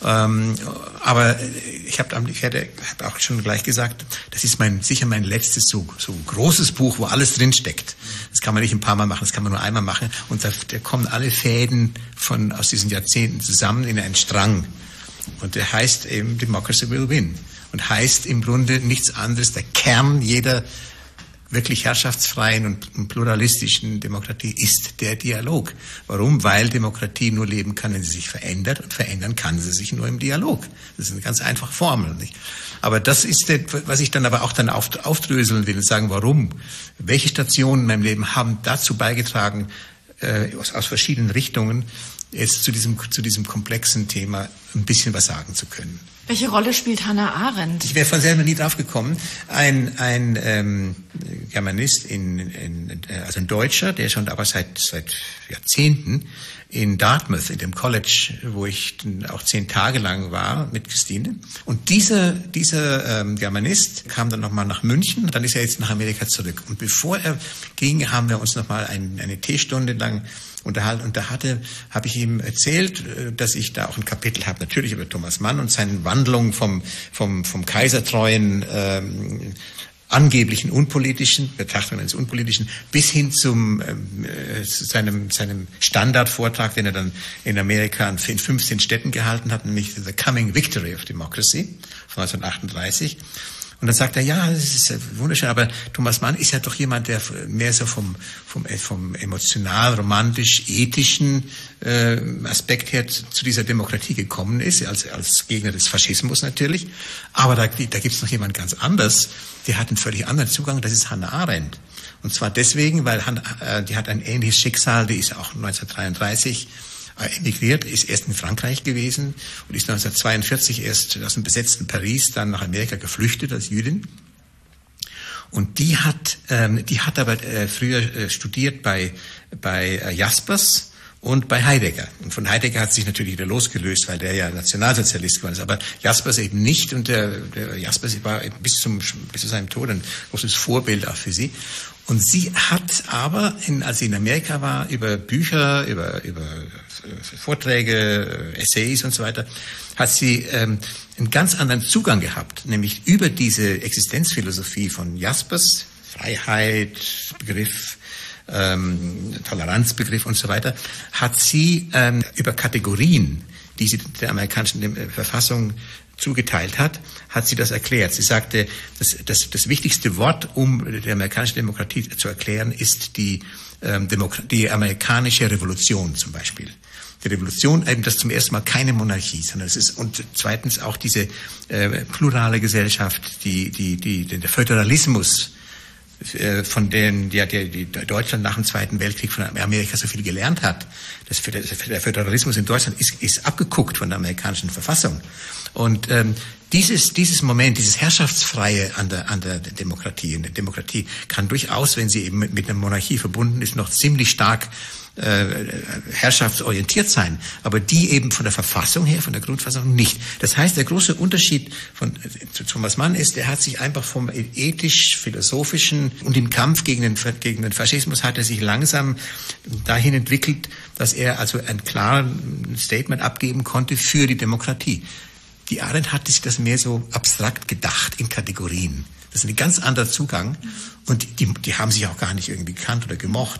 Aber ich habe ich hab auch schon gleich gesagt, das ist mein, sicher mein letztes so, so großes Buch, wo alles drinsteckt. Das kann man nicht ein paar Mal machen, das kann man nur einmal machen. Und da, da kommen alle Fäden von, aus diesen Jahrzehnten zusammen in einen Strang. Und der heißt eben Democracy Will Win. Und heißt im Grunde nichts anderes, der Kern jeder wirklich herrschaftsfreien und pluralistischen Demokratie ist der Dialog. Warum? Weil Demokratie nur leben kann, wenn sie sich verändert, und verändern kann sie sich nur im Dialog. Das ist eine ganz einfache Formel, nicht? Aber das ist der, was ich dann aber auch dann aufdröseln will und sagen, warum? Welche Stationen in meinem Leben haben dazu beigetragen, äh, aus, aus verschiedenen Richtungen, jetzt zu diesem, zu diesem komplexen Thema ein bisschen was sagen zu können. Welche Rolle spielt Hannah Arendt? Ich wäre von selber nie drauf gekommen. Ein, ein ähm, Germanist, in, in, also ein Deutscher, der schon aber seit, seit Jahrzehnten in Dartmouth, in dem College, wo ich auch zehn Tage lang war mit Christine. Und dieser, dieser ähm, Germanist kam dann nochmal nach München, und dann ist er jetzt nach Amerika zurück. Und bevor er ging, haben wir uns nochmal ein, eine Teestunde lang unterhalten. Und da hatte, habe ich ihm erzählt, dass ich da auch ein Kapitel habe, natürlich über Thomas Mann und seine Wandlung vom, vom, vom kaisertreuen, ähm, angeblichen unpolitischen, Betrachtung eines unpolitischen, bis hin zum äh, seinem, seinem Standardvortrag, den er dann in Amerika in fünfzehn Städten gehalten hat, nämlich The Coming Victory of Democracy von neunzehnhundertachtunddreißig. Und dann sagt er, ja, das ist wunderschön, aber Thomas Mann ist ja doch jemand, der mehr so vom, vom, vom emotional, romantisch, ethischen äh, Aspekt her zu dieser Demokratie gekommen ist, als, als Gegner des Faschismus natürlich. Aber da, da gibt es noch jemand ganz anders, der hat einen völlig anderen Zugang, das ist Hannah Arendt. Und zwar deswegen, weil Hannah, äh, die hat ein ähnliches Schicksal, die ist auch neunzehnhundertdreiunddreißig emigriert, ist erst in Frankreich gewesen und ist neunzehnhundertzweiundvierzig erst aus dem besetzten Paris dann nach Amerika geflüchtet als Jüdin. Und die hat, ähm, die hat aber äh, früher äh, studiert bei, bei äh, Jaspers und bei Heidegger. Und von Heidegger hat sie sich natürlich wieder losgelöst, weil der ja Nationalsozialist geworden ist. Aber Jaspers eben nicht. Und der, der Jaspers war bis zum, bis zu seinem Tod ein großes Vorbild auch für sie. Und sie hat aber, in, als sie in Amerika war, über Bücher, über, über Vorträge, Essays und so weiter, hat sie ähm, einen ganz anderen Zugang gehabt, nämlich über diese Existenzphilosophie von Jaspers, Freiheit, Begriff, ähm, Toleranzbegriff und so weiter, hat sie ähm, über Kategorien, die sie der amerikanischen Verfassung zugeteilt hat, hat sie das erklärt. Sie sagte, das, das, das wichtigste Wort, um die amerikanische Demokratie zu erklären, ist die, ähm, Demok- die amerikanische Revolution zum Beispiel. Die Revolution, eben das zum ersten Mal keine Monarchie, sondern es ist, und zweitens auch diese äh, plurale Gesellschaft, die, die, die, der Föderalismus, äh, von denen ja, der, die Deutschland nach dem Zweiten Weltkrieg von Amerika so viel gelernt hat. Das, der Föderalismus in Deutschland ist, ist abgeguckt von der amerikanischen Verfassung. Und ähm, dieses, dieses Moment, dieses Herrschaftsfreie an der, an der Demokratie, in der Demokratie kann durchaus, wenn sie eben mit, mit einer Monarchie verbunden ist, noch ziemlich stark äh, herrschaftsorientiert sein, aber die eben von der Verfassung her, von der Grundverfassung nicht. Das heißt, der große Unterschied von äh, zu Thomas Mann ist, der hat sich einfach vom ethisch-philosophischen und im Kampf gegen den, gegen den Faschismus hat er sich langsam dahin entwickelt, dass er also ein klares Statement abgeben konnte für die Demokratie. Die Arendt hatte sich das mehr so abstrakt gedacht in Kategorien. Das ist ein ganz anderer Zugang und die, die haben sich auch gar nicht irgendwie gekannt oder gemocht.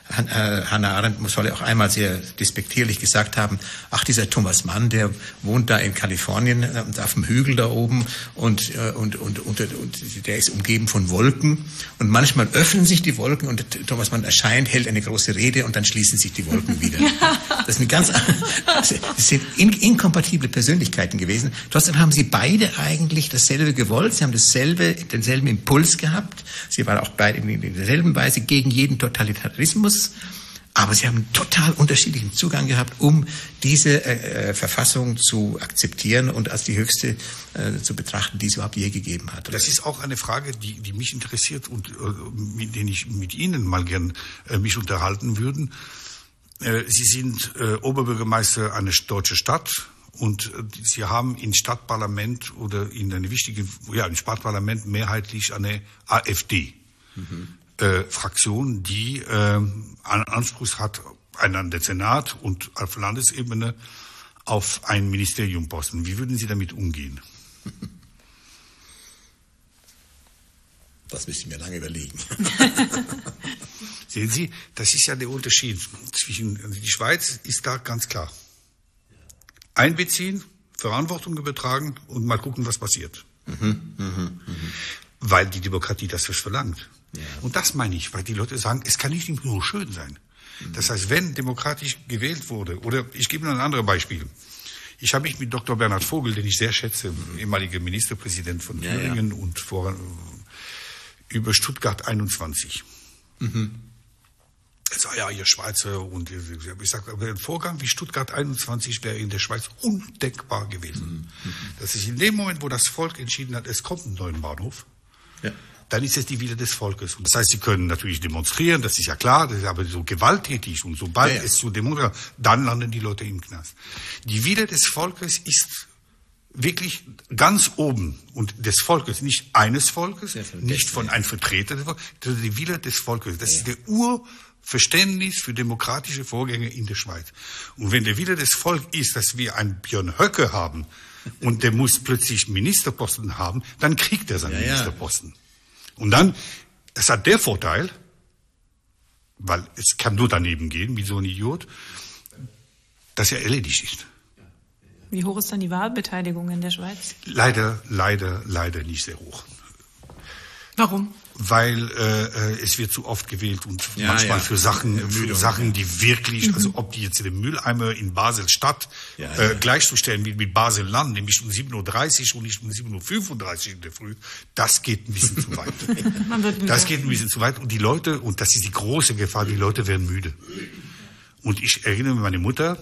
Hannah Arendt soll ja auch einmal sehr despektierlich gesagt haben, ach, dieser Thomas Mann, der wohnt da in Kalifornien auf dem Hügel da oben und, und, und, und, und der ist umgeben von Wolken und manchmal öffnen sich die Wolken und Thomas Mann erscheint, hält eine große Rede und dann schließen sich die Wolken wieder. Das sind ganz, das sind in, inkompatible Persönlichkeiten gewesen. Trotzdem haben sie beide eigentlich dasselbe gewollt, sie haben dasselbe, denselben Impuls gehabt, sie waren auch beide in derselben Weise gegen jeden Totalitarismus. Aber sie haben einen total unterschiedlichen Zugang gehabt, um diese äh, Verfassung zu akzeptieren und als die höchste äh, zu betrachten, die es überhaupt je gegeben hat. Das ist auch eine Frage, die, die mich interessiert und äh, mit der ich mit Ihnen mal gern äh, mich unterhalten würden. Äh, Sie sind äh, Oberbürgermeister einer deutschen Stadt Und sie haben im Stadtparlament oder in einer wichtigen, ja, im Stadtparlament mehrheitlich eine AfD. Mhm. Äh, Fraktion, die äh, einen Anspruch hat, an den Senat und auf Landesebene auf ein Ministeriumposten. Wie würden Sie damit umgehen? Das müsste ich mir lange überlegen. Sehen Sie, das ist ja der Unterschied zwischen, also die Schweiz ist da ganz klar. Einbeziehen, Verantwortung übertragen und mal gucken, was passiert. Mhm, mh, mh. Weil die Demokratie das verlangt. Ja. Und das meine ich, weil die Leute sagen, es kann nicht nur schön sein. Mhm. Das heißt, wenn demokratisch gewählt wurde, oder ich gebe noch ein anderes Beispiel. Ich habe mich mit Doktor Bernhard Vogel, den ich sehr schätze, mhm. ehemaliger Ministerpräsident von ja, Thüringen ja. und vor, über Stuttgart einundzwanzig. Mhm. Er sagt, ja, ihr Schweizer, und ich sage, aber ein Vorgang wie Stuttgart einundzwanzig wäre in der Schweiz undenkbar gewesen. Mhm. Das ist in dem Moment, wo das Volk entschieden hat, es kommt ein neuer Bahnhof, ja. dann ist es die Wille des Volkes. Und das heißt, sie können natürlich demonstrieren, das ist ja klar, das ist aber so gewalttätig und sobald ja, ja. es zu demonstrieren, dann landen die Leute im Knast. Die Wille des Volkes ist wirklich ganz oben und des Volkes, nicht eines Volkes, ja, nicht von einem Vertreter des Volkes, das ist die Wille des Volkes. Das ja. ist der Urverständnis für demokratische Vorgänge in der Schweiz. Und wenn der Wille des Volkes ist, dass wir einen Björn Höcke haben und der muss plötzlich Ministerposten haben, dann kriegt er seinen ja, Ministerposten. Ja. Und dann, das hat der Vorteil, weil es kann nur daneben gehen, wie so ein Idiot, dass er erledigt ist. Wie hoch ist dann die Wahlbeteiligung in der Schweiz? Leider, leider, leider nicht sehr hoch. Warum? Weil äh, es wird zu oft gewählt und ja, manchmal ja. für Sachen, für Sachen, die wirklich, mhm. also ob die jetzt den Mülleimer in Basel-Stadt ja, ja. Äh, gleichzustellen mit, mit Basel-Land, nämlich um sieben Uhr dreißig und nicht um sieben Uhr fünfunddreißig in der Früh, das geht ein bisschen zu weit. Man wird das geht ein bisschen zu weit und die Leute, und das ist die große Gefahr, die Leute werden müde. Und ich erinnere mich, meine Mutter,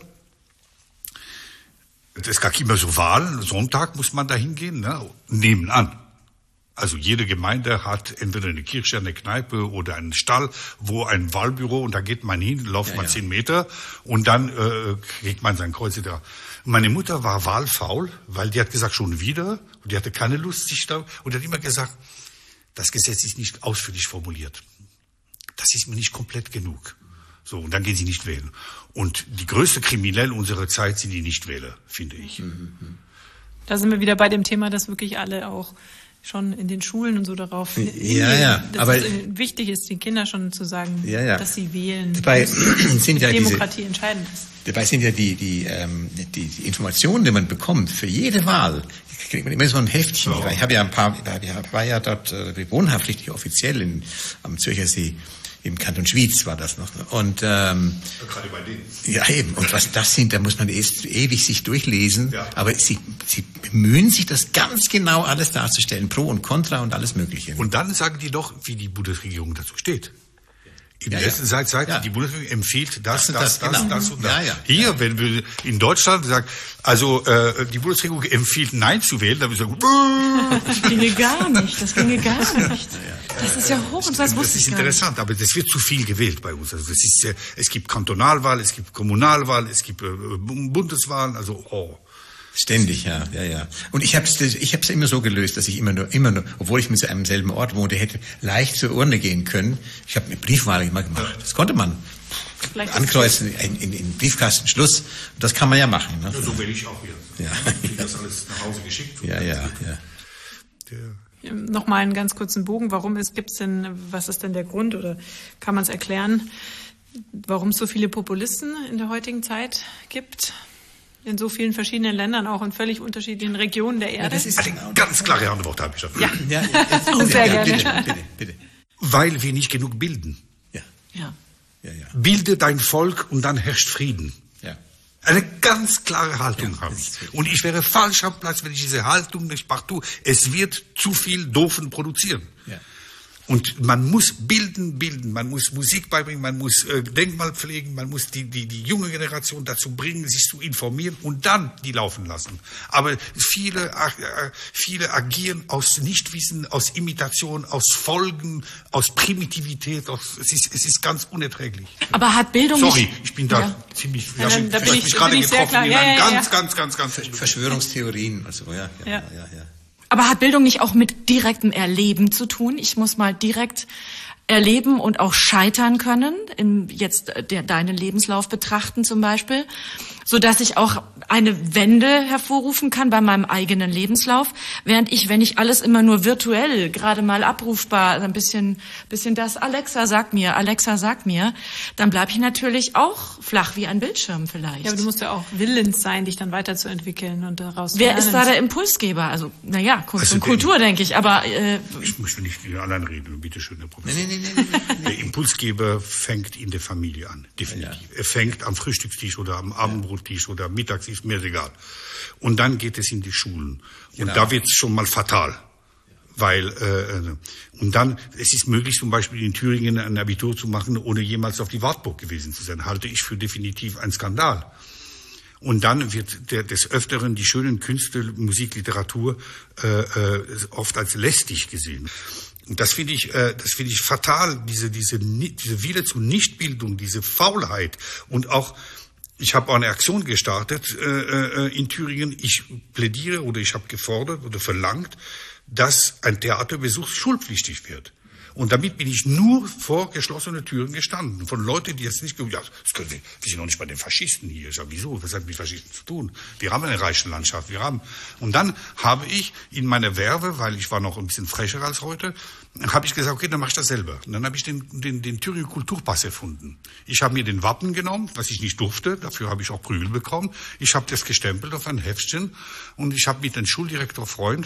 es gab immer so Wahlen, Sonntag muss man da hingehen, ne, nebenan. Also jede Gemeinde hat entweder eine Kirche, eine Kneipe oder einen Stall, wo ein Wahlbüro, und da geht man hin, läuft ja, man ja. zehn Meter und dann äh, kriegt man sein Kreuz da. Meine Mutter war wahlfaul, weil die hat gesagt, schon wieder, und die hatte keine Lust, sich da, und hat immer gesagt, das Gesetz ist nicht ausführlich formuliert. Das ist mir nicht komplett genug. So, und dann gehen sie nicht wählen. Und die größte Kriminelle unserer Zeit sind die Nichtwähler, finde ich. Da sind wir wieder bei dem Thema, dass wirklich alle auch schon in den Schulen und so darauf ja, hingehen, ja, dass aber es wichtig ist, den Kindern schon zu sagen, ja, ja. dass sie wählen, dabei sind ja Demokratie diese, entscheidend ist. Dabei sind ja die, die, ähm, die, die Informationen, die man bekommt für jede Wahl, die kriegt man immer so ein Heftchen. Ja. Ich habe ja ein paar, ich war ja dort äh, wohnhaftlich offiziell in, am Zürcher See. Im Kanton Schwyz war das noch. Und ähm, gerade bei denen. Ja, eben. Und was das sind, da muss man erst ewig sich durchlesen. Ja. Aber sie, sie bemühen sich, das ganz genau alles darzustellen. Pro und Contra und alles Mögliche. Und dann sagen die doch, wie die Bundesregierung dazu steht. In der ja, letzten ja. Zeit, ja. die Bundesregierung empfiehlt das, das, das, das, genau. das und das. Ja, ja. Hier, ja. wenn wir in Deutschland sagen, also äh, die Bundesregierung empfiehlt Nein zu wählen, dann wir sagen, das ginge gar nicht, das ginge gar nicht. Das ist ja hoch und das, das wusste ich Das ist interessant, aber das wird zu viel gewählt bei uns. Also das ist, äh, es gibt Kantonalwahl, es gibt Kommunalwahl, es gibt äh, Bundeswahlen, also oh. Ständig, ja, ja, ja. Und ich habe es ich hab's immer so gelöst, dass ich immer nur, immer nur, obwohl ich mit einem selben Ort wohnte, hätte leicht zur Urne gehen können. Ich habe eine Briefwahl immer gemacht. Das konnte man. Vielleicht ankreuzen in, in, in Briefkasten, Schluss. Und das kann man ja machen. Ne? Ja, so will ich auch hier. Ja. Ich kriege das alles nach Hause geschickt. Ja, ja, ja. ja. Nochmal einen ganz kurzen Bogen. Warum ist, gibt's denn, was ist denn der Grund oder kann man es erklären, warum es so viele Populisten in der heutigen Zeit gibt? In so vielen verschiedenen Ländern, auch in völlig unterschiedlichen Regionen der Erde. Ja, das ist eine ganz klare Antwort, habe ich dafür. Ja, ja, ja, ja. Sehr ja, gerne. Bitte, bitte, bitte. Weil wir nicht genug bilden. Ja. Ja. Ja, ja. Bilde dein Volk und dann herrscht Frieden. Ja. Eine ganz klare Haltung ja, habe ich. Und ich wäre falsch am Platz, wenn ich diese Haltung nicht mache. Es wird zu viel Doofen produzieren. Ja. Und man muss bilden, bilden, man muss Musik beibringen, man muss äh, Denkmal pflegen, man muss die, die, die junge Generation dazu bringen, sich zu informieren und dann die laufen lassen. Aber viele, äh, viele agieren aus Nichtwissen, aus Imitation, aus Folgen, aus Primitivität. Aus, es, ist, es ist ganz unerträglich. Aber hat Bildung Sorry, nicht... ich bin da ja. ziemlich... Ja, ja, dann, da bin ich, mich gerade bin ich sehr klar. in Ja, einem ja, ganz, ja. ganz, ganz, ganz... Verschwörungstheorien, also ja, ja, Ja. ja, ja. ja. Aber hat Bildung nicht auch mit direktem Erleben zu tun? Ich muss mal direkt erleben und auch scheitern können, im jetzt der, deinen Lebenslauf betrachten zum Beispiel, so dass ich auch eine Wende hervorrufen kann bei meinem eigenen Lebenslauf, während ich, wenn ich alles immer nur virtuell, gerade mal abrufbar, ein bisschen, bisschen das Alexa sagt mir, Alexa sagt mir, dann bleibe ich natürlich auch flach wie ein Bildschirm vielleicht. Ja, aber du musst ja auch willens sein, dich dann weiterzuentwickeln und daraus Wer lernen. ist da der Impulsgeber? Also, naja, Kunst Also und Kultur, denke ich, aber... Äh, Ich möchte nicht in allein reden, bitte schön, Herr Professor. Nee, nee, nee, nee, nee. Der Impulsgeber fängt in der Familie an, definitiv. Ja. Er fängt am Frühstückstisch oder am Abendbrottisch oder am Mittagstisch, mir ist egal. Und dann geht es in die Schulen. Und Genau. da wird es schon mal fatal. Weil, äh, und dann, es ist möglich, zum Beispiel in Thüringen ein Abitur zu machen, ohne jemals auf die Wartburg gewesen zu sein. Halte ich für definitiv ein Skandal. Und dann wird der, des Öfteren die schönen Künste, Musik, Literatur äh, äh, oft als lästig gesehen. Und das finde ich, äh, das finde ich fatal, diese, diese, diese Wille zur Nichtbildung, diese Faulheit. Und auch, ich habe auch eine Aktion gestartet äh, äh, in Thüringen. Ich plädiere oder ich habe gefordert oder verlangt, dass ein Theaterbesuch schulpflichtig wird. Und damit bin ich nur vor geschlossene Türen gestanden. Von Leuten, die jetzt nicht gesagt haben, ja, das können Sie, wir sind noch nicht bei den Faschisten hier. Ich sage, wieso? Was hat mit Faschisten zu tun? Wir haben eine reiche Landschaft, wir haben. Und dann habe ich in meiner Werbe, weil ich war noch ein bisschen frecher als heute, habe ich gesagt, okay, dann mache ich das selber. Und dann habe ich den, den, den Thüringer Kulturpass erfunden. Ich habe mir den Wappen genommen, was ich nicht durfte, dafür habe ich auch Prügel bekommen. Ich habe das gestempelt auf ein Heftchen und ich habe mit dem Schuldirektor Freund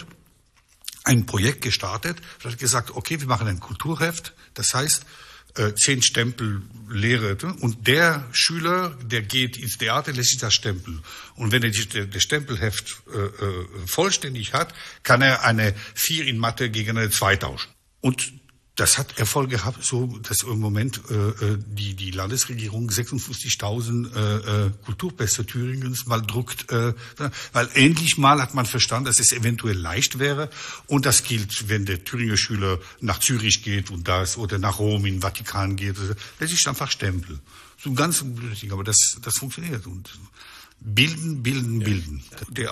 ein Projekt gestartet, da hat gesagt, okay, wir machen ein Kulturheft, das heißt, äh, zehn Stempel Lehre, und der Schüler, der geht ins Theater, lässt sich das Stempel. Und wenn er die, der, der Stempelheft äh, äh, vollständig hat, kann er eine vier in Mathe gegen eine zwei tauschen. Und das hat Erfolg gehabt, so dass im Moment äh, die die Landesregierung sechsundfünfzigtausend äh, äh, Kulturpässe Thüringens mal druckt, äh, weil endlich mal hat man verstanden, dass es eventuell leicht wäre. Und das gilt, wenn der Thüringer Schüler nach Zürich geht und das oder nach Rom in den Vatikan geht, lässt sich einfach Stempel. So ganz blödsinn, aber das das funktioniert. Und bilden, bilden, bilden. Der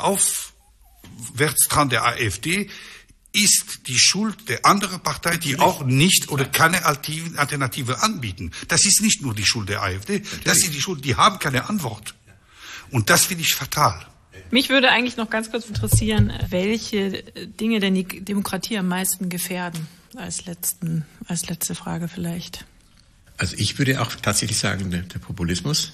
Aufwärtstrend der AfD ist die Schuld der anderen Partei, die auch nicht oder keine Alternative anbieten. Das ist nicht nur die Schuld der AfD, das ist die Schuld, die haben keine Antwort. Und das finde ich fatal. Mich würde eigentlich noch ganz kurz interessieren, welche Dinge denn die Demokratie am meisten gefährden, als letzten, als letzte Frage vielleicht. Also ich würde auch tatsächlich sagen, der, der Populismus,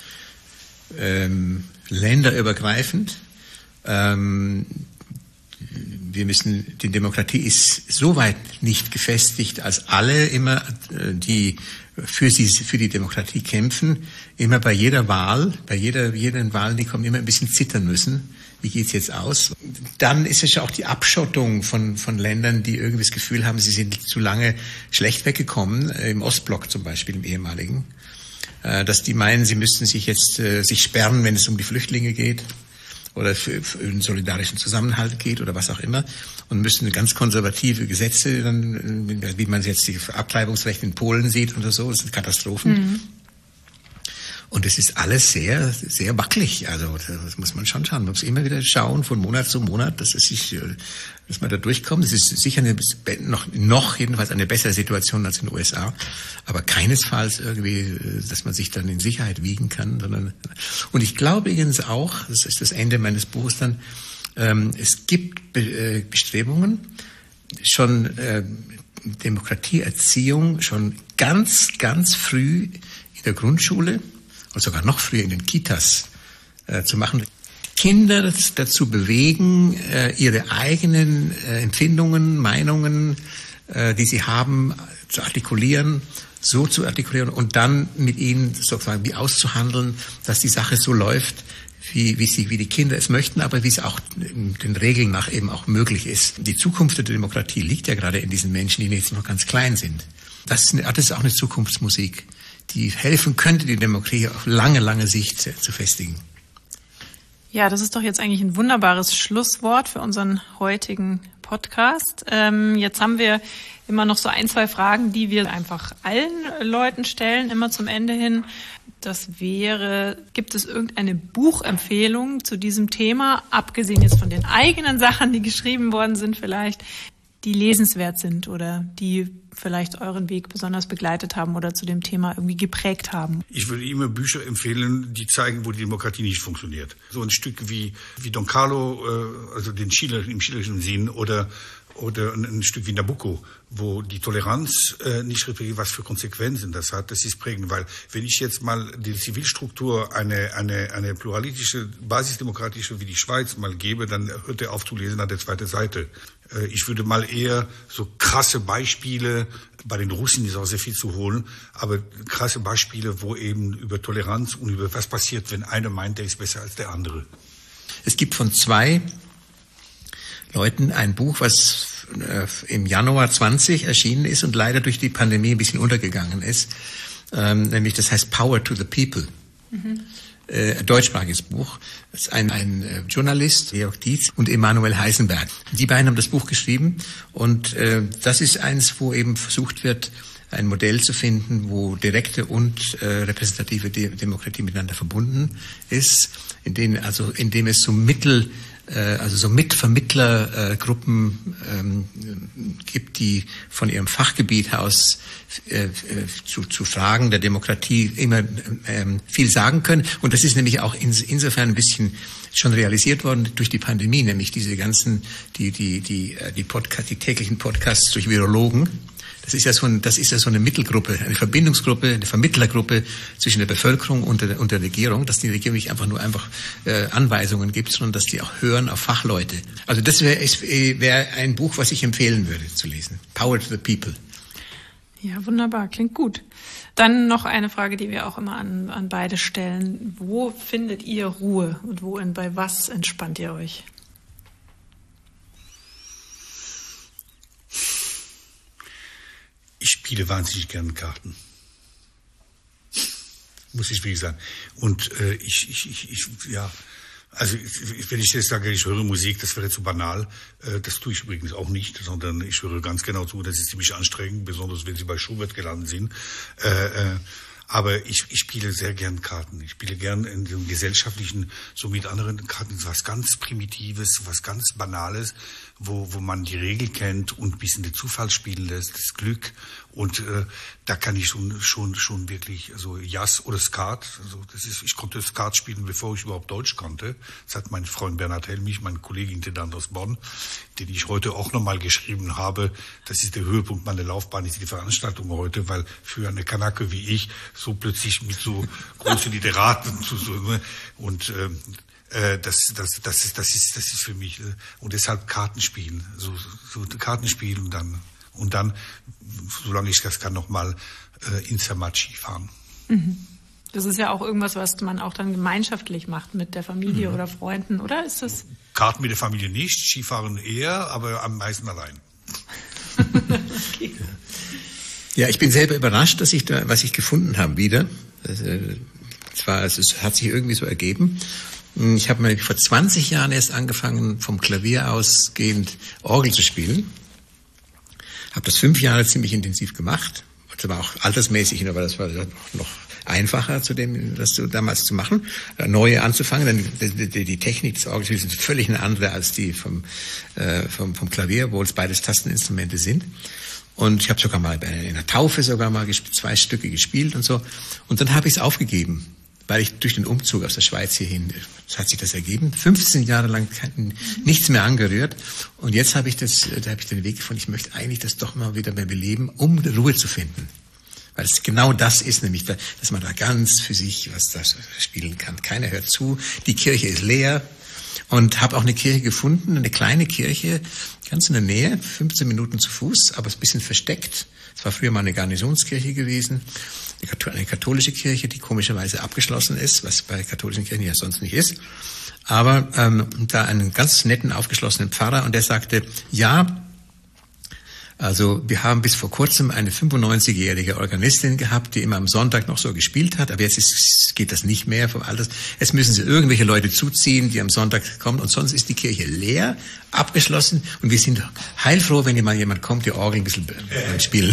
ähm, länderübergreifend, ähm, wir müssen, die Demokratie ist so weit nicht gefestigt, als alle immer, die für sie, für die Demokratie kämpfen, immer bei jeder Wahl, bei jeder, jeder Wahl, die kommen, immer ein bisschen zittern müssen. Wie geht's jetzt aus? Dann ist es ja auch die Abschottung von, von Ländern, die irgendwie das Gefühl haben, sie sind zu lange schlecht weggekommen, im Ostblock zum Beispiel, im ehemaligen, dass die meinen, sie müssten sich jetzt, sich sperren, wenn es um die Flüchtlinge geht. Oder für, für einen solidarischen Zusammenhalt geht oder was auch immer und müssen ganz konservative Gesetze, dann, wie man jetzt die Abtreibungsrechte in Polen sieht oder so, das sind Katastrophen. Mhm. Und es ist alles sehr, sehr wackelig. Also das muss man schon schauen. Man muss immer wieder schauen von Monat zu Monat, dass es sich, dass man da durchkommt. Es ist sicher eine, noch, noch jedenfalls eine bessere Situation als in den U S A, aber keinesfalls irgendwie, dass man sich dann in Sicherheit wiegen kann. Sondern und ich glaube übrigens auch, das ist das Ende meines Buches dann, ähm, es gibt Be- äh, Bestrebungen, schon äh, Demokratieerziehung schon ganz, ganz früh in der Grundschule und sogar noch früher in den Kitas äh, zu machen. Kinder dazu bewegen, äh, ihre eigenen äh, Empfindungen, Meinungen, äh, die sie haben, zu artikulieren, so zu artikulieren und dann mit ihnen sozusagen wie auszuhandeln, dass die Sache so läuft, wie, wie, sie, wie die Kinder es möchten, aber wie es auch den Regeln nach eben auch möglich ist. Die Zukunft der Demokratie liegt ja gerade in diesen Menschen, die jetzt noch ganz klein sind. Das ist, eine, das ist auch eine Zukunftsmusik, die helfen könnte, die Demokratie auf lange, lange Sicht zu festigen. Ja, das ist doch jetzt eigentlich ein wunderbares Schlusswort für unseren heutigen Podcast. Ähm, jetzt haben wir immer noch so ein, zwei Fragen, die wir einfach allen Leuten stellen, immer zum Ende hin. Das wäre, gibt es irgendeine Buchempfehlung zu diesem Thema, abgesehen jetzt von den eigenen Sachen, die geschrieben worden sind vielleicht, die lesenswert sind oder die vielleicht euren Weg besonders begleitet haben oder zu dem Thema irgendwie geprägt haben? Ich würde immer Bücher empfehlen, die zeigen, wo die Demokratie nicht funktioniert. So ein Stück wie, wie Don Carlo, äh, also den Schiller, im schillerischen Sinn, oder oder ein, ein Stück wie Nabucco, wo die Toleranz äh, nicht reflektiert, was für Konsequenzen das hat. Das ist prägend, weil wenn ich jetzt mal die Zivilstruktur eine eine eine pluralistische, basisdemokratische wie die Schweiz mal gebe, dann hört er auf zu lesen an der zweiten Seite. Äh, ich würde mal eher so krasse Beispiele, bei den Russen ist auch sehr viel zu holen, aber krasse Beispiele, wo eben über Toleranz und über was passiert, wenn einer meint, der ist besser als der andere. Es gibt von zwei Leuten ein Buch, was äh, im Januar zwanzig erschienen ist und leider durch die Pandemie ein bisschen untergegangen ist. Ähm, nämlich das heißt Power to the People. Mhm. Äh, ein deutschsprachiges Buch. Das ist ein, ein äh, Journalist, Georg Dietz, und Emanuel Heisenberg. Die beiden haben das Buch geschrieben und äh, das ist eins, wo eben versucht wird, ein Modell zu finden, wo direkte und äh, repräsentative De- Demokratie miteinander verbunden ist, in denen, also in dem es so Mittel also so Mitvermittlergruppen ähm, gibt, die von ihrem Fachgebiet aus äh, zu, zu Fragen der Demokratie immer ähm, viel sagen können. Und das ist nämlich auch ins, insofern ein bisschen schon realisiert worden durch die Pandemie, nämlich diese ganzen, die, die, die, die Podcast, die täglichen Podcasts durch Virologen. Das ist ja so ein, das ist ja so eine Mittelgruppe, eine Verbindungsgruppe, eine Vermittlergruppe zwischen der Bevölkerung und der, und der Regierung, dass die Regierung nicht einfach nur einfach äh, Anweisungen gibt, sondern dass die auch hören auf Fachleute. Also das wäre wär ein Buch, was ich empfehlen würde zu lesen. Power to the People. Ja, wunderbar, klingt gut. Dann noch eine Frage, die wir auch immer an, an beide stellen. Wo findet ihr Ruhe und wo und bei was entspannt ihr euch? Ich spiele wahnsinnig gerne Karten. Muss ich wirklich sagen. Und äh, ich, ich, ich, ich, ja, also ich, wenn ich jetzt sage, ich höre Musik, das wäre zu banal. Äh, das tue ich übrigens auch nicht, sondern ich höre ganz genau zu. Das ist ziemlich anstrengend, besonders wenn Sie bei Schubert gelandet sind. Äh, äh, Aber ich, ich spiele sehr gern Karten. Ich spiele gern in den gesellschaftlichen, so mit anderen Karten, was ganz Primitives, was ganz Banales, wo, wo man die Regel kennt und ein bisschen den Zufall spielen lässt, das Glück. Und äh, da kann ich schon schon schon wirklich, also Jazz oder Skat. Also das ist, ich konnte Skat spielen, bevor ich überhaupt Deutsch konnte. Das hat mein Freund Bernhard Helmich, mein Kollege Intendant aus Bonn, den ich heute auch nochmal geschrieben habe. Das ist der Höhepunkt meiner Laufbahn, ist die Veranstaltung heute, weil für eine Kanake wie ich so plötzlich mit so großen Literaten zu so, und äh, das das das ist das ist das ist für mich, und deshalb Kartenspielen, so so Kartenspielen und dann und dann, solange ich das kann, nochmal äh, ins Zermatt fahren. Mhm. Das ist ja auch irgendwas, was man auch dann gemeinschaftlich macht mit der Familie mhm. oder Freunden, oder ist das? Karten mit der Familie nicht, Skifahren eher, aber am meisten allein. Okay. Ja, ich bin selber überrascht, dass ich da, was ich gefunden habe, wieder. Das, äh, zwar, also es hat sich irgendwie so ergeben. Ich habe mal vor zwanzig Jahren erst angefangen, vom Klavier ausgehend Orgel zu spielen. Habe das fünf Jahre ziemlich intensiv gemacht. Das war auch altersmäßig, aber das war noch einfacher, zu dem, das damals zu machen, neue anzufangen. Denn die, die, die Technik des Orgelspiels ist völlig eine andere als die vom, äh, vom, vom Klavier, obwohl es beides Tasteninstrumente sind. Und ich habe sogar mal in der Taufe sogar mal gesp- zwei Stücke gespielt und so. Und dann habe ich es aufgegeben, weil ich durch den Umzug aus der Schweiz hierhin, das hat sich das ergeben, fünfzehn Jahre lang kein, nichts mehr angerührt. Und jetzt habe ich das, da habe ich den Weg gefunden, ich möchte eigentlich das doch mal wieder mehr beleben, um Ruhe zu finden. Weil es genau das ist, nämlich, dass man da ganz für sich was da spielen kann. Keiner hört zu, die Kirche ist leer. und habe auch eine Kirche gefunden, eine kleine Kirche, ganz in der Nähe, fünfzehn Minuten zu Fuß, aber ein bisschen versteckt. Es war früher mal eine Garnisonskirche gewesen, eine katholische Kirche, die komischerweise abgeschlossen ist, was bei katholischen Kirchen ja sonst nicht ist. Aber ähm, da einen ganz netten, aufgeschlossenen Pfarrer, und der sagte, ja, also wir haben bis vor kurzem eine fünfundneunzigjährige Organistin gehabt, die immer am Sonntag noch so gespielt hat, aber jetzt ist, geht das nicht mehr vom Alters. Jetzt müssen sie irgendwelche Leute zuziehen, die am Sonntag kommen, und sonst ist die Kirche leer, abgeschlossen, und wir sind heilfroh, wenn mal jemand kommt, die Orgel ein bisschen äh, spielen.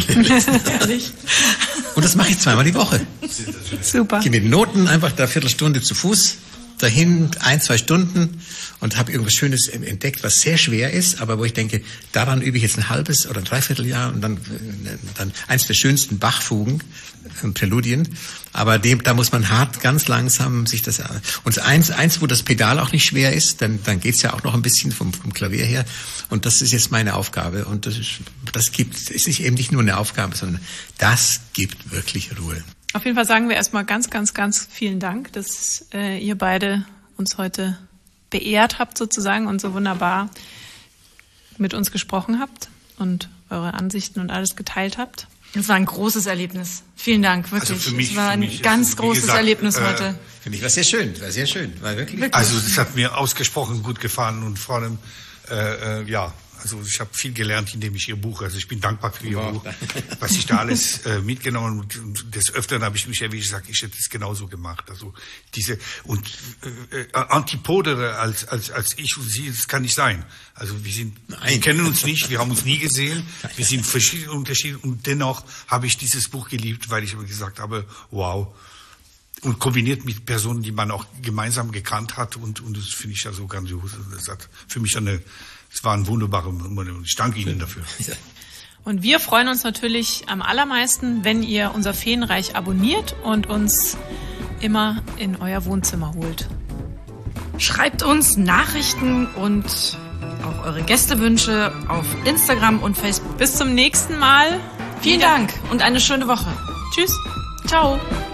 Und das mache ich zweimal die Woche. Super. Ich gehe mit Noten einfach da eine Viertelstunde zu Fuß dahin, ein, zwei Stunden, und habe irgendwas Schönes entdeckt, was sehr schwer ist, aber wo ich denke, daran übe ich jetzt ein halbes oder ein Dreivierteljahr, und dann, dann eins der schönsten Bachfugen, Präludien. Aber dem, da muss man hart, ganz langsam sich das, und eins, eins, wo das Pedal auch nicht schwer ist, dann, dann geht's ja auch noch ein bisschen vom, vom Klavier her. Und das ist jetzt meine Aufgabe. Und das ist, das gibt, es ist eben nicht nur eine Aufgabe, sondern das gibt wirklich Ruhe. Auf jeden Fall sagen wir erstmal ganz, ganz, ganz vielen Dank, dass äh, ihr beide uns heute beehrt habt sozusagen und so wunderbar mit uns gesprochen habt und eure Ansichten und alles geteilt habt. Es war ein großes Erlebnis. Vielen Dank, wirklich. Also für mich, es war ein mich, ganz wie großes gesagt, Erlebnis äh, heute. Finde ich, war sehr schön, war sehr schön, war wirklich. wirklich. Also es hat mir ausgesprochen gut gefallen, und vor allem, äh, äh, ja, also ich habe viel gelernt, indem ich Ihr Buch, also ich bin dankbar für Ihr Buch, was ich da alles äh, mitgenommen, und, und des Öfteren habe ich mich erwischt, ich sage, ich hätte es genauso gemacht. Also diese, und äh, äh, Antipodere als, als, als ich und Sie, das kann nicht sein. Also wir sind, Nein. wir kennen uns nicht, wir haben uns nie gesehen, wir sind verschiedene Unterschiede, und dennoch habe ich dieses Buch geliebt, weil ich immer gesagt habe, wow. Und kombiniert mit Personen, die man auch gemeinsam gekannt hat, und, und das finde ich ja so grandios. Das hat für mich eine, es war ein wunderbarer Moment. Ich danke Ihnen dafür. Und wir freuen uns natürlich am allermeisten, wenn ihr unser Feenreich abonniert und uns immer in euer Wohnzimmer holt. Schreibt uns Nachrichten und auch eure Gästewünsche auf Instagram und Facebook. Bis zum nächsten Mal. Vielen Dank und eine schöne Woche. Tschüss. Ciao.